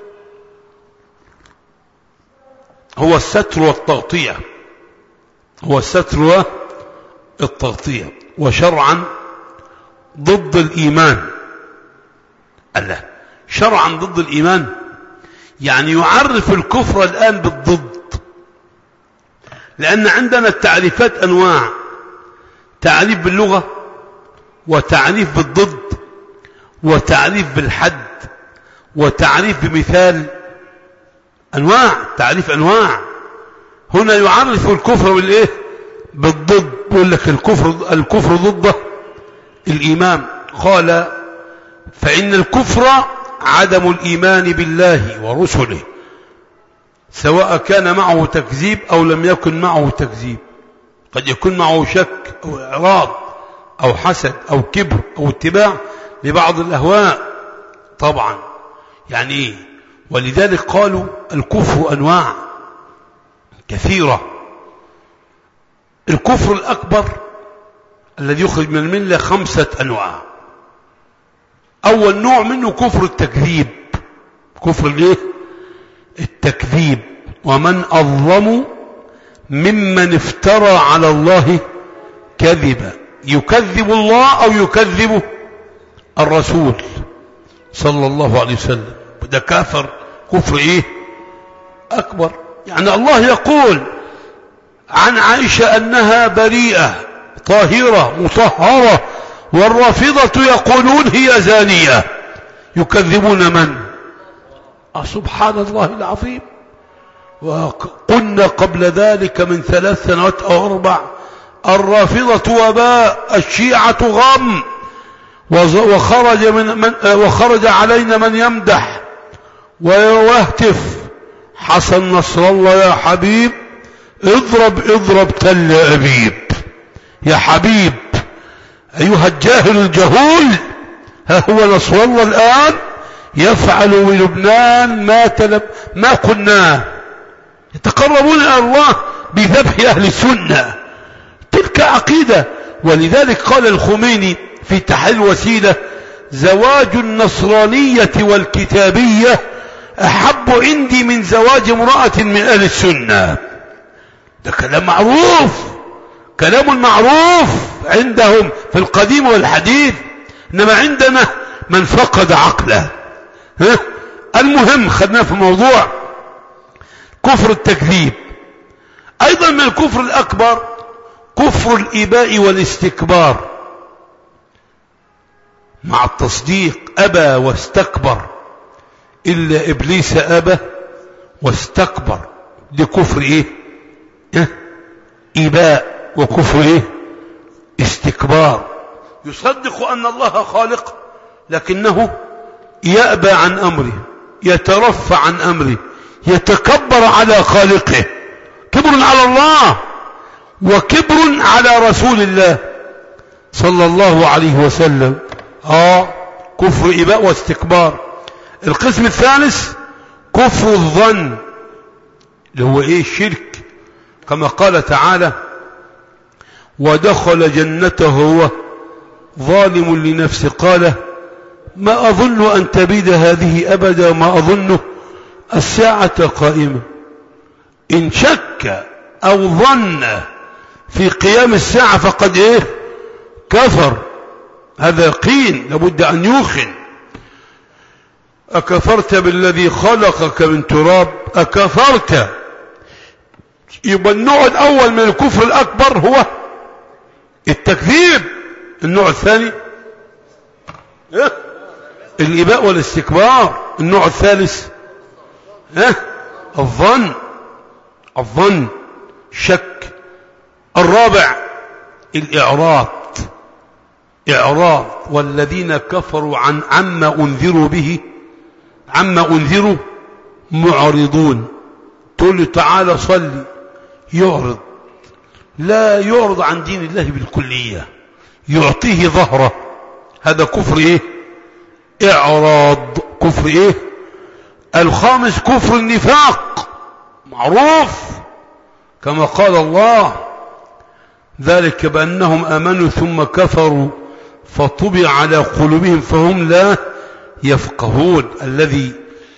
هو الستر والتغطية، هو الستر والتغطية، وشرعا ضد الإيمان. الله، شرعا ضد الإيمان يعني يعرف الكفر الآن بالضد، لأن عندنا التعريفات أنواع: تعريف باللغة، وتعريف بالضد، وتعريف بالحد، وتعريف بمثال. أنواع، تعريف أنواع. هنا يعرف الكفر بالإيه؟ بالضد. يقول لك الكفر الكفر ضد الإيمان. قال: فإن الكفر عدم الإيمان بالله ورسله، سواء كان معه تكذيب أو لم يكن معه تكذيب. قد يكون معه شك أو إعراض أو حسد أو كبر أو اتباع لبعض الأهواء. طبعا يعني إيه؟ ولذلك قالوا الكفر أنواع كثيرة. الكفر الأكبر الذي يخرج من الملة خمسة أنواع. أول نوع منه كفر التكذيب، كفر الايه؟ التكذيب. ومن أظلم ممن افترى على الله كذبا، يكذب الله أو يكذب الرسول صلى الله عليه وسلم. ده كافر، كفر ايه؟ أكبر. يعني الله يقول عن عائشة أنها بريئة طاهرة مطهرة، والرافضة يقولون هي زانية. يكذبون من؟ آه سبحان الله العظيم. وقلنا قبل ذلك من ثلاث سنوات أو أربع: الرافضة وباء، الشيعة غم. وخرج, من من وخرج علينا من يمدح ويهتف: حسن نصر الله يا حبيب، اضرب اضرب تل أبيب. يا حبيب أيها الجاهل الجهول، ها هو نصر الله الآن يفعل بلبنان ما, تلب ما قلناه. يتقربون إلى الله بذبح أهل السنة، تلك عقيدة. ولذلك قال الخميني في تحرير الوسيلة: زواج النصرانية والكتابية أحب عندي من زواج امرأة من أهل السنة. ده كلام معروف، كلام معروف عندهم في القديم والحديث، إنما عندنا من فقد عقله. ها؟ المهم خدنا في موضوع كفر التكذيب. أيضا من الكفر الأكبر كفر الإباء والاستكبار مع التصديق. أبى واستكبر إلا إبليس أبى واستكبر، دي كفر إيه؟ اه؟ إباء وكفر إيه؟ استكبار. يصدق أن الله خالق لكنه يأبى عن أمره، يترفع عن أمره، يتكبر على خالقه، كبر على الله وكبر على رسول الله صلى الله عليه وسلم. آه كفر إباء واستكبار. القسم الثالث كفر الظن اللي هو إيه؟ الشرك، كما قال تعالى ودخل جنته هو ظالم لنفسه قال ما أظن أن تبيد هذه أبدا ما أظن الساعة قائمة. إن شك أو ظن في قيام الساعة فقد إيه؟ كفر. هذا يقين لابد أن يوقن. أكفرت بالذي خلقك من تراب أكفرت. يبقى النوع الأول من الكفر الأكبر هو التكذيب. النوع الثاني إيه؟ الإباء والاستكبار. النوع الثالث إيه؟ الظن، الظن شك. الرابع الإعراض، إعراض. والذين كفروا عن عما أنذروا به عما أنذروا معرضون. تقول له تعالى صلي يعرض، لا يعرض عن دين الله بالكلية، يعطيه ظهره. هذا كفر إيه؟ إعراض، كفر إيه؟ الخامس كفر النفاق معروف، كما قال الله ذلك بأنهم آمنوا ثم كفروا فطبع على قلوبهم فهم لا يفقهون. الذي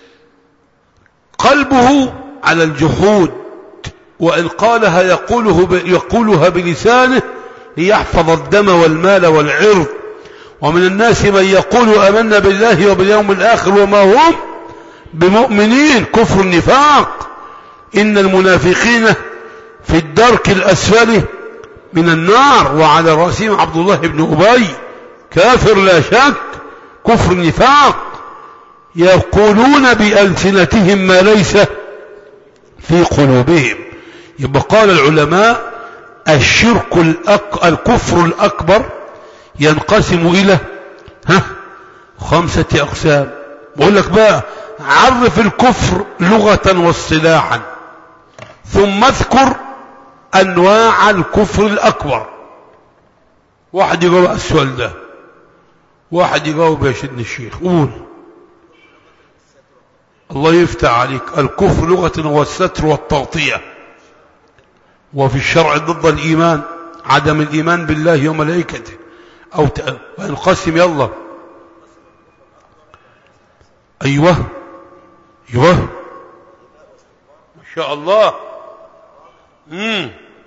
قلبه على الجحود وإن قالها يقوله يقولها بلسانه ليحفظ الدم والمال والعرض. ومن الناس من يقول آمنا بالله وباليوم الآخر وما هم بمؤمنين. كفر النفاق. إن المنافقين في الدرك الأسفل من النار وعلى رأسهم عبد الله بن أبي كافر لا شك. كفر النفاق. يقولون بألسنتهم ما ليس في قلوبهم. يبقى قال العلماء الشرك الأك... الكفر الأكبر ينقسم إلى ها خمسة أقسام. بقول لك بقى عرف الكفر لغة واصطلاحا ثم اذكر أنواع الكفر الأكبر. واحد يجاوب السؤال ده، واحد يجاوب يا سيدنا الشيخ. قول. الله يفتح عليك. الكفر لغة هو الستر والتغطية، وفي الشرع ضد الإيمان عدم الإيمان بالله وملائكته أو ينقسم. يلا أيوه أيوه ما شاء الله. مم.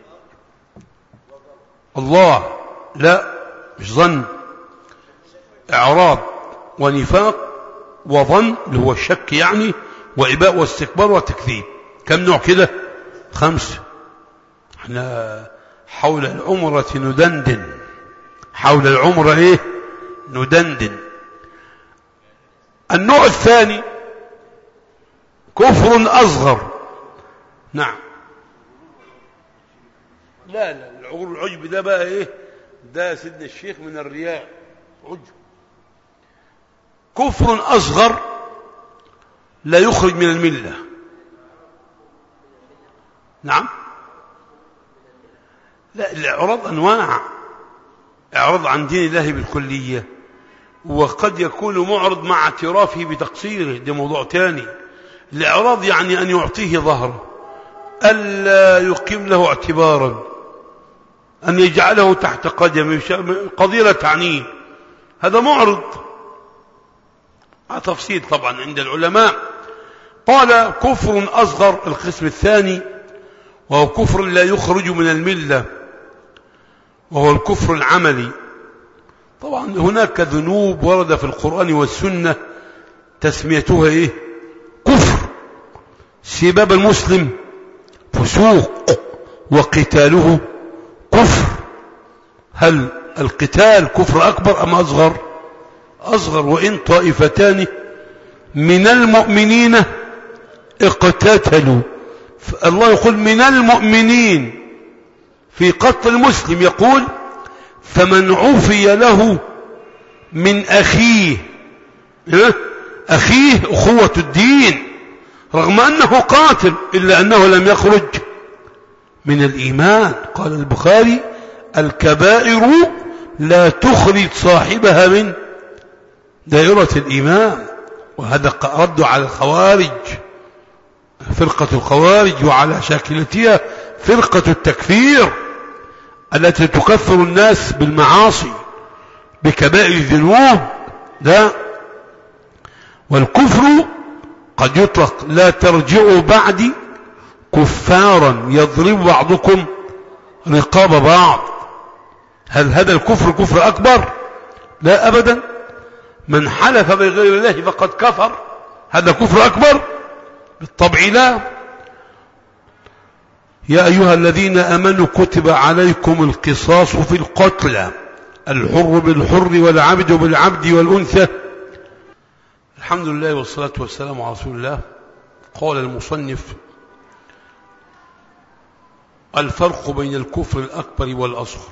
الله لا مش ظن. إعراض ونفاق وظن اللي هو الشك يعني، وإباء واستكبار وتكذيب. كم نوع كده؟ خمسة. احنا حول العمرة ندندن، حول العمرة ايه؟ ندندن. النوع الثاني كفر أصغر. نعم. لا لا العجب العجب ده بقى ايه؟ ده سيدنا الشيخ من الرياء عجب. كفر أصغر لا يخرج من الملة. نعم. لا الإعراض أنواع. إعراض عن دين الله بالكلية، وقد يكون معرض مع اعترافه بتقصيره، ده موضوع تاني. الإعراض يعني أن يعطيه ظهره، ألا يقيم له اعتبارا، أن يجعله تحت قدمه، قضية تعنيه. هذا معرض. تفصيل طبعا عند العلماء. قال كفر أصغر القسم الثاني، وهو كفر لا يخرج من الملة، وهو الكفر العملي. طبعا هناك ذنوب ورد في القرآن والسنة تسميتها إيه؟ كفر. سباب المسلم فسوق وقتاله كفر. هل القتال كفر أكبر أم أصغر؟ أصغر. وإن طائفتان من المؤمنين اقتتلوا، الله يقول من المؤمنين في قتل المسلم، يقول فمن عفي له من أخيه، أخيه أخوة الدين، رغم أنه قاتل إلا أنه لم يخرج من الإيمان. قال البخاري الكبائر لا تخرج صاحبها من دائرة الإيمان. وهذا رد على الخوارج، فرقة الخوارج، وعلى شاكلتها فرقة التكفير التي تكفر الناس بالمعاصي بكبائر الذنوب. لا، والكفر قد يطلق لا ترجعوا بعدي كفارا يضرب بعضكم رقاب بعض. هل هذا الكفر كفر أكبر؟ لا أبدا. من حلف بغير الله فقد كفر، هذا كفر أكبر؟ بالطبع لا. يا أيها الذين آمنوا كتب عليكم القصاص في القتلى، الحر بالحر والعبد بالعبد والأنثى. الحمد لله والصلاة والسلام على رسول الله. قال المصنف الفرق بين الكفر الأكبر والأصغر.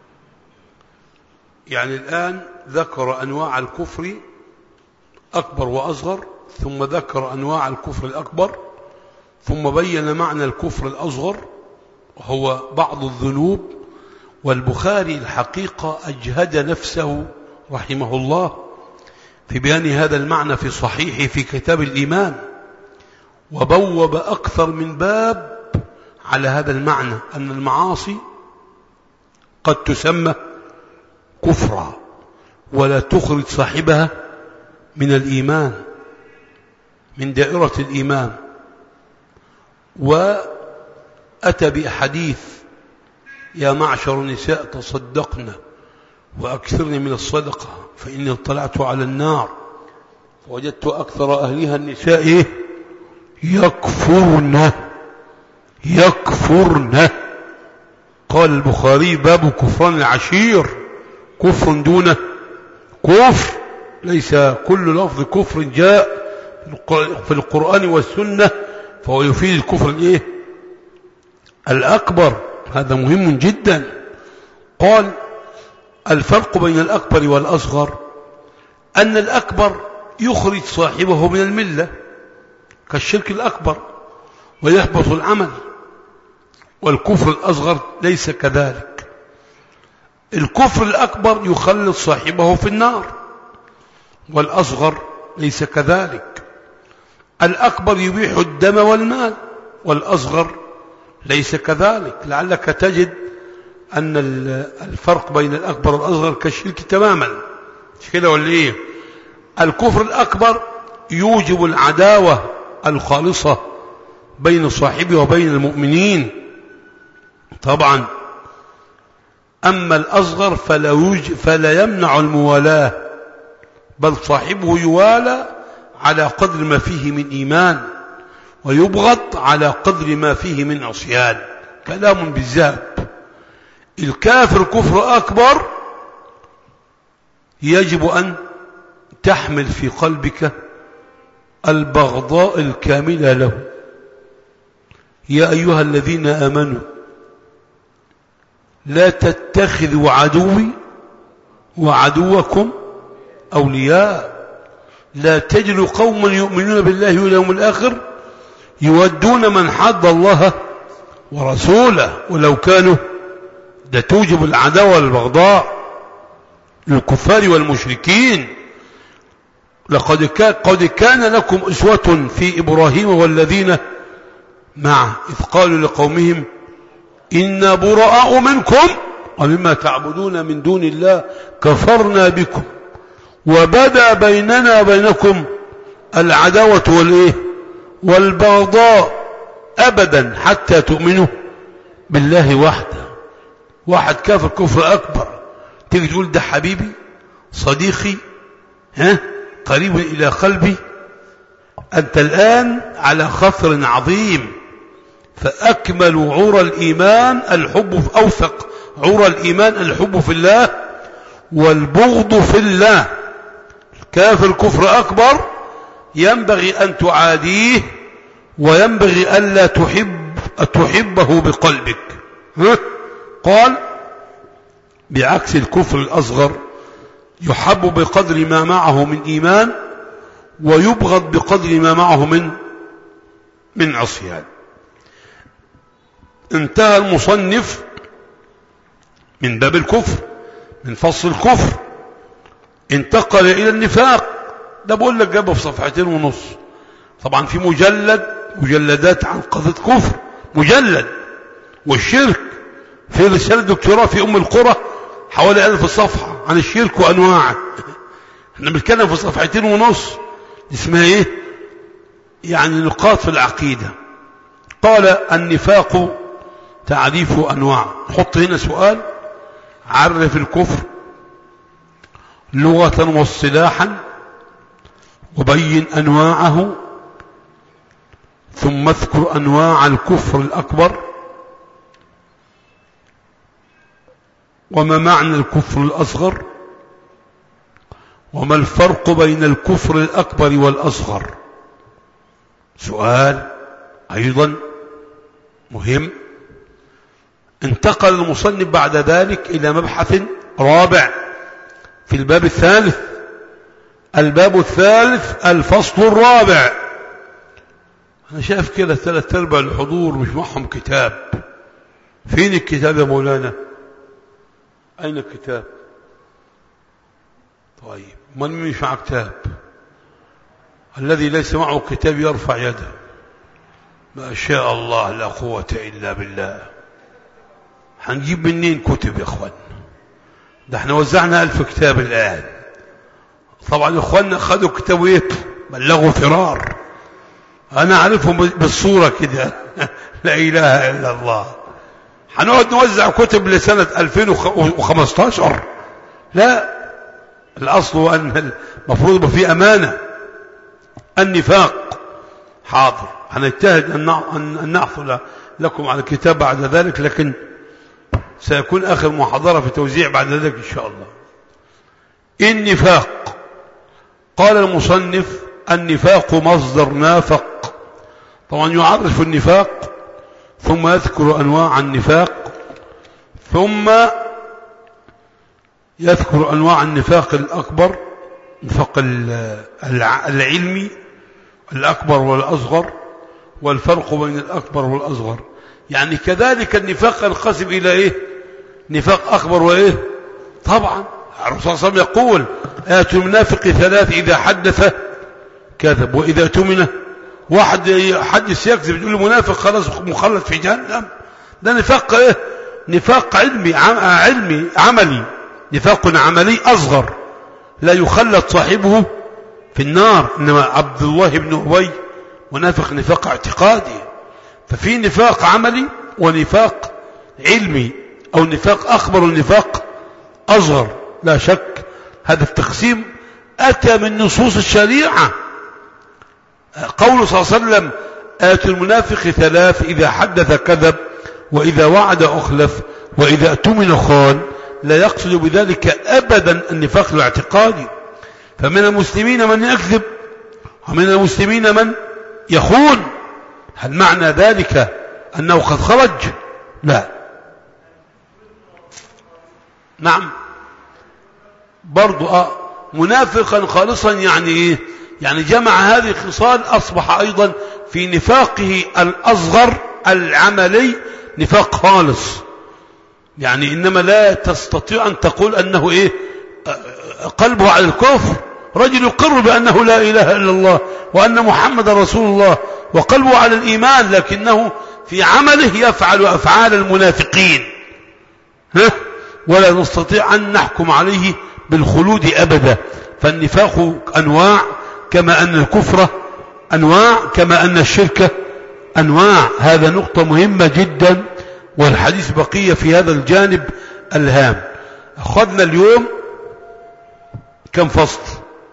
يعني الآن ذكر أنواع الكفر أكبر وأصغر، ثم ذكر أنواع الكفر الأكبر، ثم بين معنى الكفر الأصغر وهو بعض الذنوب. والبخاري الحقيقة أجهد نفسه رحمه الله في بيان هذا المعنى في صحيحه في كتاب الإيمان، وبوب أكثر من باب على هذا المعنى، أن المعاصي قد تسمى كفرا ولا تخرج صاحبها من الإيمان، من دائرة الإيمان. وأتى بأحاديث يا معشر النساء تصدقن وأكثرن من الصدقة فإني اطلعت على النار فوجدت أكثر أهلها النساء يكفرن يكفرن. قال البخاري باب كفران العشير، كفر دون كفر. ليس كل لفظ كفر جاء في القرآن والسنة فهو يفيد الكفر الايه الأكبر. هذا مهم جدا. قال الفرق بين الأكبر والأصغر أن الأكبر يخرج صاحبه من الملة كالشرك الأكبر ويحبط العمل، والكفر الأصغر ليس كذلك. الكفر الأكبر يخلد صاحبه في النار، والأصغر ليس كذلك. الأكبر يبيح الدم والمال، والأصغر ليس كذلك. لعلك تجد أن الفرق بين الأكبر والأصغر كالشرك تماما، مش كده ولا إيه؟ الكفر الأكبر يوجب العداوة الخالصة بين صاحبه وبين المؤمنين طبعا. أما الأصغر فلا, يوجب فلا يمنع الموالاة، بل صاحبه يوالى على قدر ما فيه من إيمان ويبغض على قدر ما فيه من عصيان. كلام بالذات. الكافر كفر أكبر يجب أن تحمل في قلبك البغضاء الكاملة له. يا أيها الذين آمنوا لا تتخذوا عدوي وعدوكم أولياء لا تجد قوما يؤمنون بالله واليوم الآخر يودون من حد الله ورسوله ولو كانوا. ده توجب العداوة والبغضاء للكفار والمشركين. لقد كان قد كان لكم أسوة في إبراهيم والذين معه إذ قالوا لقومهم إنا براء منكم ومما تعبدون من دون الله كفرنا بكم وبدأ بيننا وبينكم العداوة والإيه والبغضاء أبدا حتى تؤمنوا بالله وحده. واحد كافر كفر أكبر تيجي تقول ده حبيبي صديقي ها قريب إلى قلبي، أنت الآن على خطر عظيم. فأكمل عرى الإيمان الحب، أوثق عرى الإيمان الحب في الله والبغض في الله. الكافر كفر أكبر ينبغي أن تعاديه وينبغي ألا تحب تحبه بقلبك. قال بعكس الكفر الأصغر يحب بقدر ما معه من إيمان ويبغض بقدر ما معه من من عصيان. انتهى المصنف من باب الكفر، من فصل الكفر، انتقل إلى النفاق. ده بقول لك جابه في صفحتين ونص. طبعا في مجلد مجلدات عن قضية كفر مجلد، والشرك في رسالة دكتوراه في أم القرى حوالي ألف صفحة عن الشرك وأنواعه. احنا بنتكلم في صفحتين ونص اسمها ايه يعني نقاط في العقيدة. قال النفاق تعريف أنواع. حط هنا سؤال: عرف الكفر لغة واصطلاحا وبين أنواعه، ثم اذكر أنواع الكفر الأكبر، وما معنى الكفر الأصغر، وما الفرق بين الكفر الأكبر والأصغر. سؤال أيضا مهم. انتقل المصنف بعد ذلك إلى مبحث رابع في الباب الثالث. الباب الثالث الفصل الرابع. أنا شايف كده ثلاث أرباع الحضور مش معهم كتاب. فين الكتاب يا مولانا؟ أين الكتاب؟ طيب من مش معه كتاب؟ الذي ليس معه كتاب يرفع يده. ما شاء الله لا قوة إلا بالله. هنجيب منين كتب يا اخوان؟ ده احنا وزعنا ألف كتاب الآن. طبعا اخواننا خدوا كتاب ايه بلغوا فرار. انا اعرفهم بالصورة كده لا اله الا الله. هنقعد نوزع كتب لسنة ألفين وخمستاشر؟ لا، الاصل ان المفروض يبقى في امانة. النفاق حاضر، هنجتهد ان نحصل لكم على الكتاب بعد ذلك، لكن سيكون آخر محاضرة في توزيع بعد ذلك إن شاء الله. النفاق. قال المصنف النفاق مصدر نافق. طبعا يعرف النفاق ثم يذكر أنواع النفاق، ثم يذكر أنواع النفاق الأكبر، نفاق العلمي الأكبر والأصغر، والفرق بين الأكبر والأصغر. يعني كذلك النفاق ينقسم إلى إيه؟ نفاق أكبر وإيه؟ طبعا الرسول صلى الله عليه وسلم يقول آية المنافق ثلاث: إذا حدث كذب، وإذا اؤتمن. واحد يحدث يكذب يقول المنافق خلاص مخلد في جهنم. ده نفاق إيه؟ نفاق علمي علمي عملي، نفاق عملي أصغر لا يخلد صاحبه في النار. إنما عبد الله بن أبي منافق نفاق اعتقادي. ففي نفاق عملي ونفاق علمي، أو نفاق أكبر ونفاق أصغر. لا شك هذا التقسيم أتى من نصوص الشريعة. قوله صلى الله عليه وسلم آية المنافق ثلاث: إذا حدث كذب، وإذا وعد أخلف، وإذا اؤتمن خان. لا يقصد بذلك أبدا النفاق الاعتقادي. فمن المسلمين من يكذب ومن المسلمين من يخون. هل معنى ذلك أنه قد خرج؟ لا. نعم برضو آه منافقا خالصا يعني إيه؟ يعني جمع هذه الخصال، أصبح أيضا في نفاقه الأصغر العملي نفاق خالص. يعني إنما لا تستطيع أن تقول أنه إيه قلبه على الكفر. رجل يقر بأنه لا إله إلا الله وأن محمد رسول الله وقلبه على الإيمان، لكنه في عمله يفعل أفعال المنافقين. ها؟ ولا نستطيع أن نحكم عليه بالخلود أبدا. فالنفاق أنواع كما أن الكفر أنواع كما أن الشرك أنواع. هذا نقطة مهمة جدا، والحديث بقية في هذا الجانب الهام. أخذنا اليوم كم فصل؟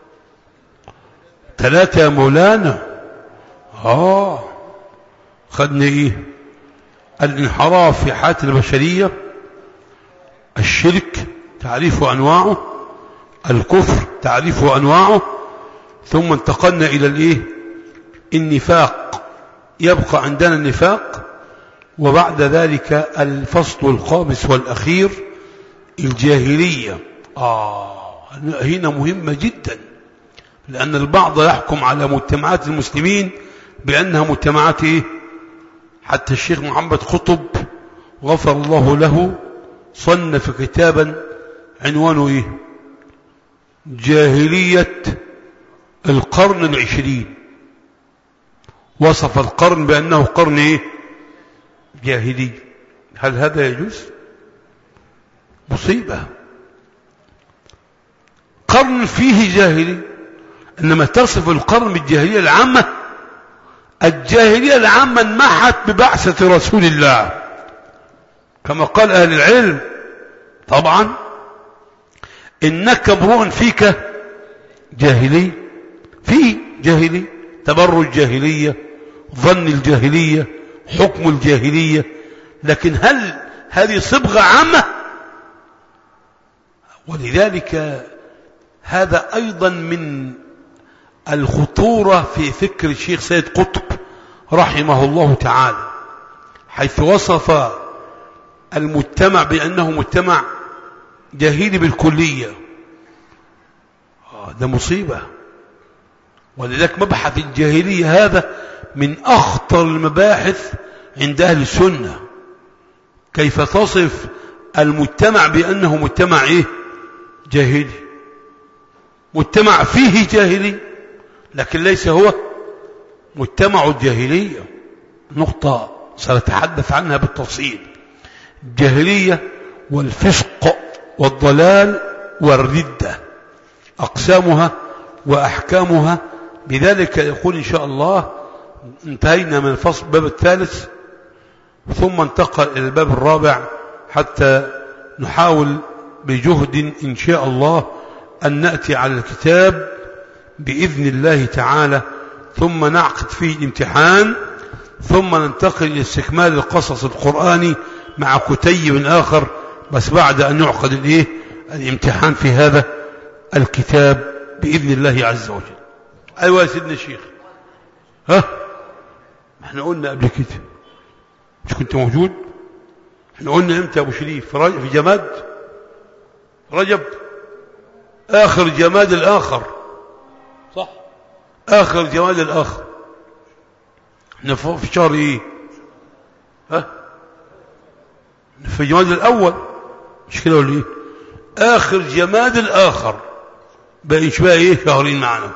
ثلاثة يا مولانا. آه خدنا إيه؟ الانحراف في حياة البشرية، الشرك تعريف أنواعه، الكفر تعريف أنواعه، ثم انتقلنا إلى الإيه؟ النفاق. يبقى عندنا النفاق، وبعد ذلك الفصل الخامس والأخير الجاهلية. آه هنا مهمة جدا، لأن البعض يحكم على مجتمعات المسلمين بأنها مجتمعات إيه؟ حتى الشيخ محمد قطب غفر الله له صنف كتابا عنوانه إيه؟ جاهلية القرن العشرين. وصف القرن بأنه قرن إيه؟ جاهلي. هل هذا يجوز؟ مصيبة. قرن فيه جاهلي، إنما تصف القرن بالجاهلية العامة. الجاهلية العامة انمحت ببعثة رسول الله كما قال أهل العلم. طبعا إنك امرؤ فيك جاهلي، في جاهلي، تبرج الجاهلية، ظن الجاهلية، حكم الجاهلية، لكن هل هذه صبغة عامة؟ ولذلك هذا أيضا من الخطورة في فكر الشيخ سيد قطب رحمه الله تعالى، حيث وصف المجتمع بأنه مجتمع جاهلي بالكلية. ده مصيبة. ولذلك مبحث الجاهلية هذا من أخطر المباحث عند أهل السنة. كيف تصف المجتمع بأنه مجتمع إيه؟ جاهلي. مجتمع فيه جاهلي لكن ليس هو مجتمع الجاهلية. نقطة سنتحدث عنها بالتفصيل. الجاهلية والفسق والضلال والردة أقسامها وأحكامها. بذلك يقول إن شاء الله انتهينا من الفصل الباب الثالث، ثم انتقل إلى الباب الرابع حتى نحاول بجهد إن شاء الله أن نأتي على الكتاب بإذن الله تعالى، ثم نعقد فيه الامتحان، ثم ننتقل إلى استكمال القصص القرآني مع كتيب آخر، بس بعد أن يعقد الإيه؟ الامتحان في هذا الكتاب بإذن الله عز وجل. أيوة يا سيدنا الشيخ. ها احنا قلنا قبل كده، مش كنت موجود؟ احنا قلنا امتى يا ابو شريف؟ في جماد رجب، آخر جماد الآخر، صح؟ آخر جماد الآخر. احنا في شهر ايه؟ ها في جماد الأول، مش كده ولا ايه؟ آخر جماد الآخر بقى شوية ايه؟ شهرين معنا.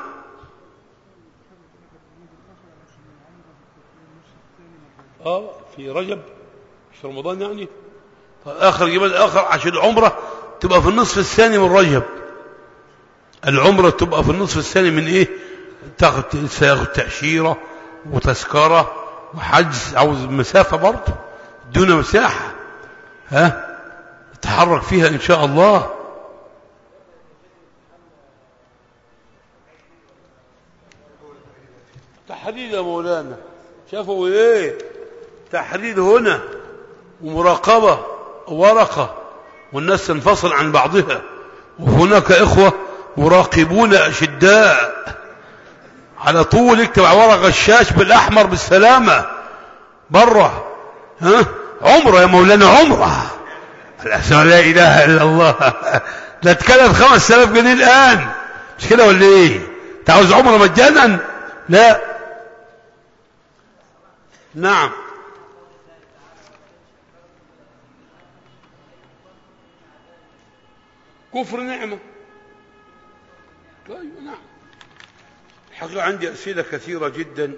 اه في رجب مش رمضان يعني. آخر جماد الآخر عشان العمرة تبقى في النصف الثاني من رجب. العمرة تبقى في النصف الثاني من ايه؟ تاخد تأشيرة وتذكرة وحجز، عاوز مسافة برضه، دون مساحة ها تتحرك فيها ان شاء الله. تحديد يا مولانا، شافوا ايه؟ تحديد هنا ومراقبة ورقة، والناس تنفصل عن بعضها، وهناك إخوة مراقبون أشداء على طول. اكتب على ورق الشاش بالأحمر بالسلامة بره. ها عمره يا مولانا، عمره. الأسماء لا إله إلا الله. لا تكلف خمس آلاف جنيه الآن، مش كده ولا إيه؟ تعوز عمره مجانا؟ لا. نعم كفر نعمة. طيب نعم. الحقيقة عندي أسئلة كثيرة جدا.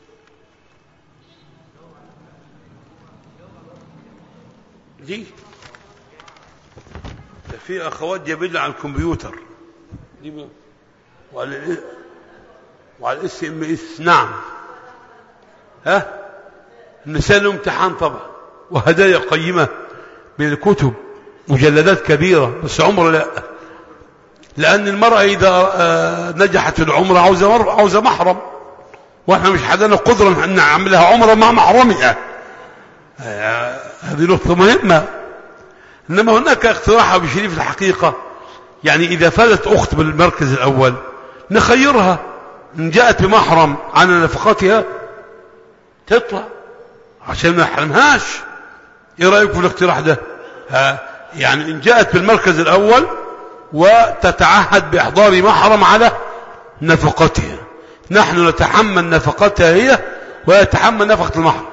دي في أخوات جايبين على الكمبيوتر دي وعلى وعلى الاس ام اس. نعم. ها النساء له امتحان طبعا، وهدايا قيمة بالكتب، مجلدات كبيرة، بس عمره لا، لأن المرأة إذا نجحت في العمرة عاوزة عاوزة محرم، واحنا مش حدنا قدرة ان نعملها عمرة مع محرمها. هذه نقطة مهمة. انما هناك اقتراح ابو شريف الحقيقة، يعني اذا فاتت اخت بالمركز الاول نخيرها ان جاءت بمحرم على نفقتها تطلع عشان ما نحرمهاش. ايه رأيكم في الاقتراح ده؟ ها يعني ان جاءت بالمركز الاول وتتعهد باحضار محرم على نفقتها، نحن نتحمل نفقتها هي ويتحمل نفقة المحرم.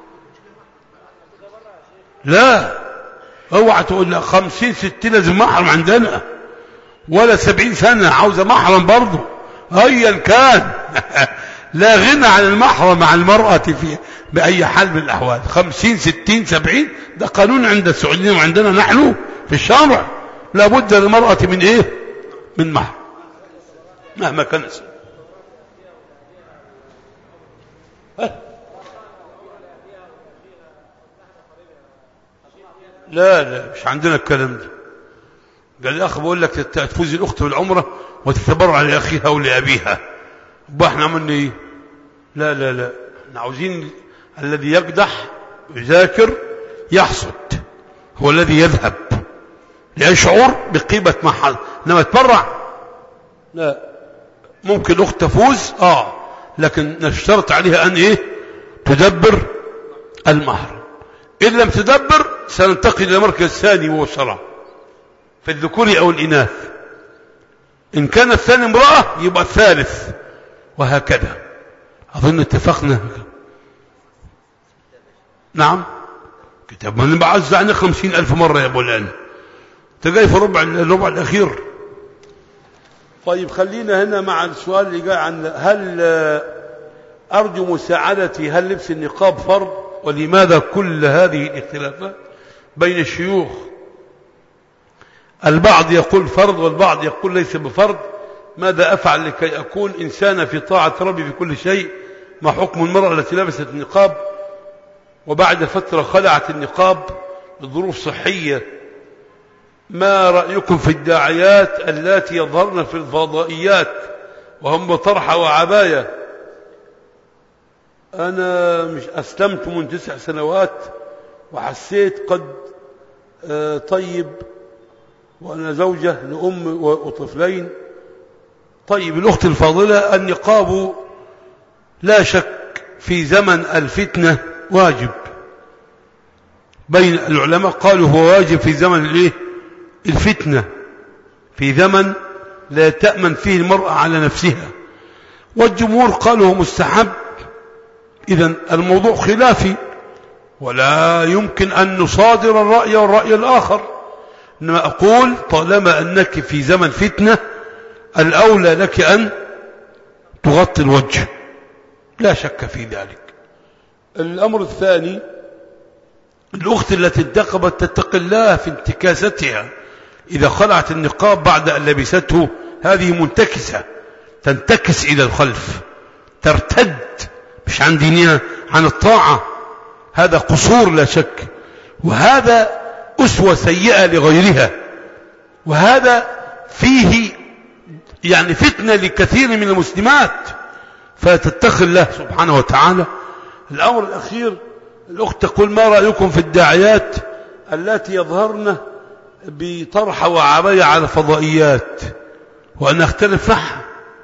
لا اوعى تقول لا خمسين ستين لازم محرم عندنا، ولا سبعين سنة عاوزة محرم برضو ايا كان. لا غنى عن المحرم مع المرأة في بأي حال من الأحوال. خمسين ستين سبعين ده قانون عند السعوديين وعندنا نحن في الشارع، لابد للمرأة من ايه؟ من محرم مهما كان اسمه. لا لا مش عندنا الكلام ده. قال لي اخ بقول لك تفوز الاخت بالعمره وتتبرع لاخيها ولابيها، يبقى احنا عملنا ايه؟ لا لا لا، احنا عاوزين الذي يقدح يذاكر يحصد، هو الذي يذهب ليشعر بقيمه ما حصل. انما تبرع لا. ممكن الاخت تفوز اه لكن نشترط عليها ان ايه؟ تدبر المهر. ان لم تدبر سننتقل الى المركز الثاني وهو الصلاة في الذكور او الاناث. ان كان الثاني امرأة يبقى الثالث، وهكذا. اظن اتفقنا. نعم كتاب من بعز عنه خمسين الف مرة يا بولان، تجاي في الربع الربع الاخير. طيب خلينا هنا مع السؤال اللي جاء عن هل ارجو مساعدتي، هل لبس النقاب فرض؟ ولماذا كل هذه الاختلافات بين الشيوخ؟ البعض يقول فرض والبعض يقول ليس بفرض. ماذا أفعل لكي أكون إنسانا في طاعة ربي في كل شيء؟ ما حكم المرأة التي لبست النقاب وبعد فترة خلعت النقاب لظروف صحية؟ ما رأيكم في الداعيات اللاتي يظهرن في الفضائيات وهم بطرحة وعباية؟ أنا مش أسلمت من تسع سنوات وحسيت قد آه طيب، وأنا زوجة لأم وطفلين. طيب الأخت الفاضلة، النقاب لا شك في زمن الفتنة واجب، بين العلماء قالوا هو واجب في زمن الايه؟ الفتنة، في زمن لا تأمن فيه المرأة على نفسها. والجمهور قالوا هو مستحب. إذن الموضوع خلافي ولا يمكن أن نصادر الرأي والرأي الآخر، إنما أقول طالما أنك في زمن فتنة الأولى لك أن تغطي الوجه، لا شك في ذلك. الأمر الثاني، الأخت التي انتقبت تتقي الله في انتكاستها. إذا خلعت النقاب بعد أن لبسته هذه منتكسة، تنتكس إلى الخلف، ترتد مش عن دينها، عن الطاعة. هذا قصور لا شك، وهذا أسوة سيئة لغيرها، وهذا فيه يعني فتنة لكثير من المسلمات، فتتقي الله سبحانه وتعالى. الأمر الأخير، الأخت تقول ما رأيكم في الداعيات التي يظهرن بطرحة وعباية على فضائيات؟ وأنا أختلف معها،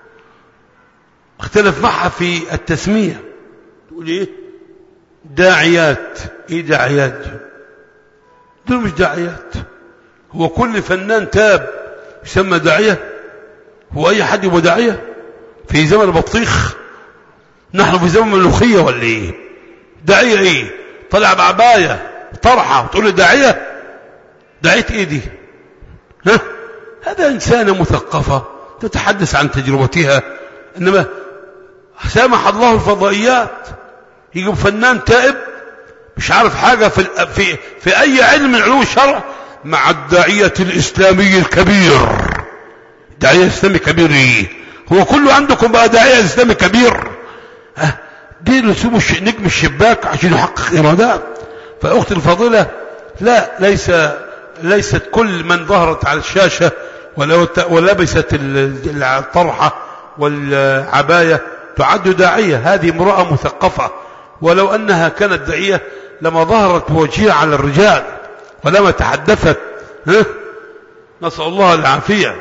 أختلف معها في التسمية. تقول إيه داعيات؟ إيه داعيات؟ دول مش داعيات. هو كل فنان تاب يسمى داعية؟ هو أي حد يبقى داعية في زمن البطيخ؟ نحن في زمن الملوخية ولا إيه؟ داعية إيه؟ طلع بعباية طرحة وتقول له داعية؟ داعية إيه دي؟ ها؟ هذا إنسانة مثقفة تتحدث عن تجربتها. إنما سامح الله الفضائيات، يجب فنان تائب مش عارف حاجة في, في, في أي علم من علوم الشرع مع الداعية الإسلامي الكبير. الداعية الإسلامي الكبير إيه؟ هو كله عندكم بقى داعية إسلامي كبير؟ ها دي نسيبوا نجم الشباك عشان يحقق إرادات. فأختي الفاضلة، لا، ليس ليست كل من ظهرت على الشاشة ولبست الطرحة والعباية تعد داعية. هذه امرأة مثقفة، ولو أنها كانت داعية لما ظهرت بوجهها على الرجال ولما تحدثت. ها نسأل الله العافية.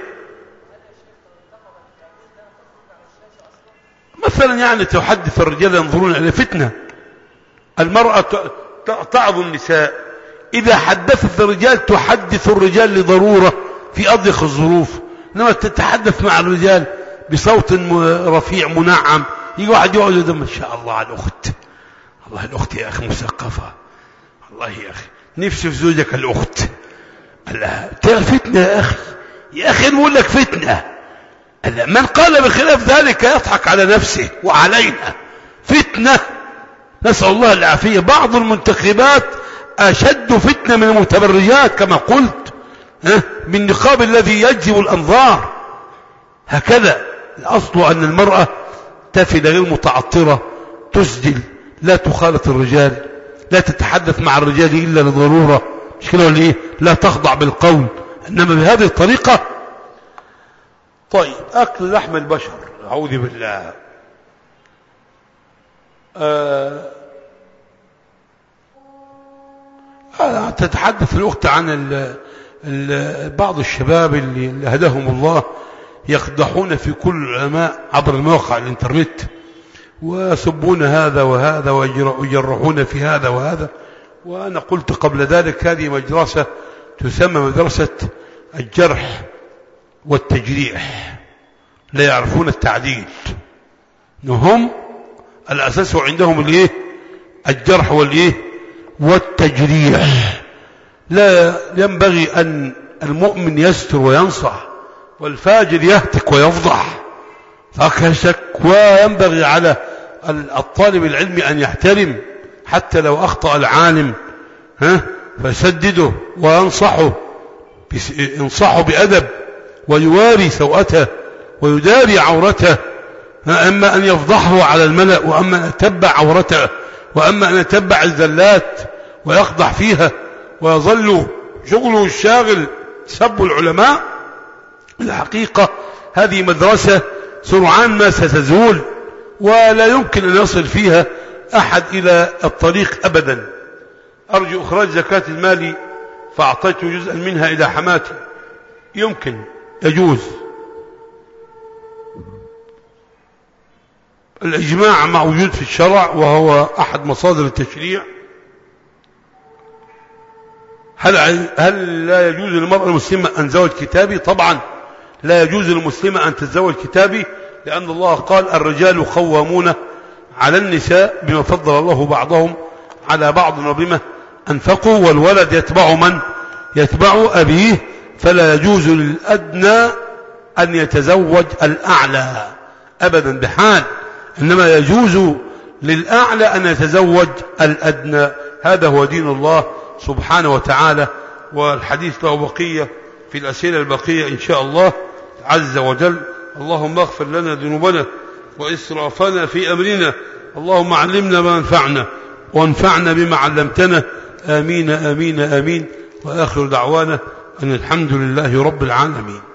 مثلا يعني تحدث الرجال ينظرون إلى فتنة. المرأة تعظ النساء، إذا حدثت الرجال تحدث الرجال لضرورة في أضيق الظروف، إنما تتحدث مع الرجال بصوت رفيع منعم، يجي واحد يقعد يقول ما شاء الله على الأخت، الله الأخت يا أخي مثقفة، الله يا أخي نفسي في زوجك الأخت. لا فتنة يا أخي، يا أخي نقول لك فتنة. من قال بخلاف ذلك يضحك على نفسه وعلينا. فتنة، نسأل الله العافية. بعض المنتخبات أشد فتنة من المتبرجات كما قلت، بالنقاب الذي يجذب الأنظار. هكذا الأصل أن المرأة تافهة غير متعطرة، تسجل، لا تخالط الرجال، لا تتحدث مع الرجال إلا لضرورة، مش كده ولا إيه؟ لا تخضع بالقول، إنما بهذه الطريقة. طيب أكل لحم البشر، أعوذ بالله. آه آه تتحدث الأخت عن ال ال بعض الشباب اللي هداهم الله يقدحون في كل العلماء عبر المواقع الانترنت، ويسبون هذا وهذا ويجرحون في هذا وهذا. وأنا قلت قبل ذلك هذه مدرسة تسمى مدرسة الجرح والتجريح، لا يعرفون التعديل. هم الأساس عندهم الايه؟ الجرح والايه؟ والتجريح. لا ينبغي أن المؤمن يستر وينصح، والفاجر يهتك ويفضح. فكشك. وينبغي على الطالب العلمي أن يحترم، حتى لو أخطأ العالم ها فسدده وينصحه، ينصحه بأدب ويواري سوءته ويداري عورته. أما أن يفضحه على الملأ، وأما أن يتبع عورته، وأما أن يتبع الزلات ويقضح فيها، ويظل شغله الشاغل سب العلماء. الحقيقة هذه مدرسة سرعان ما ستزول، ولا يمكن أن يصل فيها أحد إلى الطريق أبدا. أرجو إخراج زكاة المال فأعطيت جزءا منها إلى حماتي، يمكن، يجوز. الإجماع موجود في الشرع وهو أحد مصادر التشريع. هل هل لا يجوز للمرأة المسلمة أن تتزوج كتابي؟ طبعا لا يجوز للمسلمة أن تتزوج كتابي، لأن الله قال الرجال قوامون على النساء بما فضل الله بعضهم على بعض وبما أنفقوا، والولد يتبع من؟ يتبع أبيه. فلا يجوز للأدنى أن يتزوج الأعلى أبدا بحال، إنما يجوز للأعلى أن يتزوج الأدنى. هذا هو دين الله سبحانه وتعالى. والحديث له بقية في الأسئلة البقية إن شاء الله عز وجل. اللهم اغفر لنا ذنوبنا وإسرافنا في أمرنا، اللهم علمنا ما ينفعنا وانفعنا بما علمتنا. آمين آمين آمين. وآخر دعوانا أن الحمد لله رب العالمين.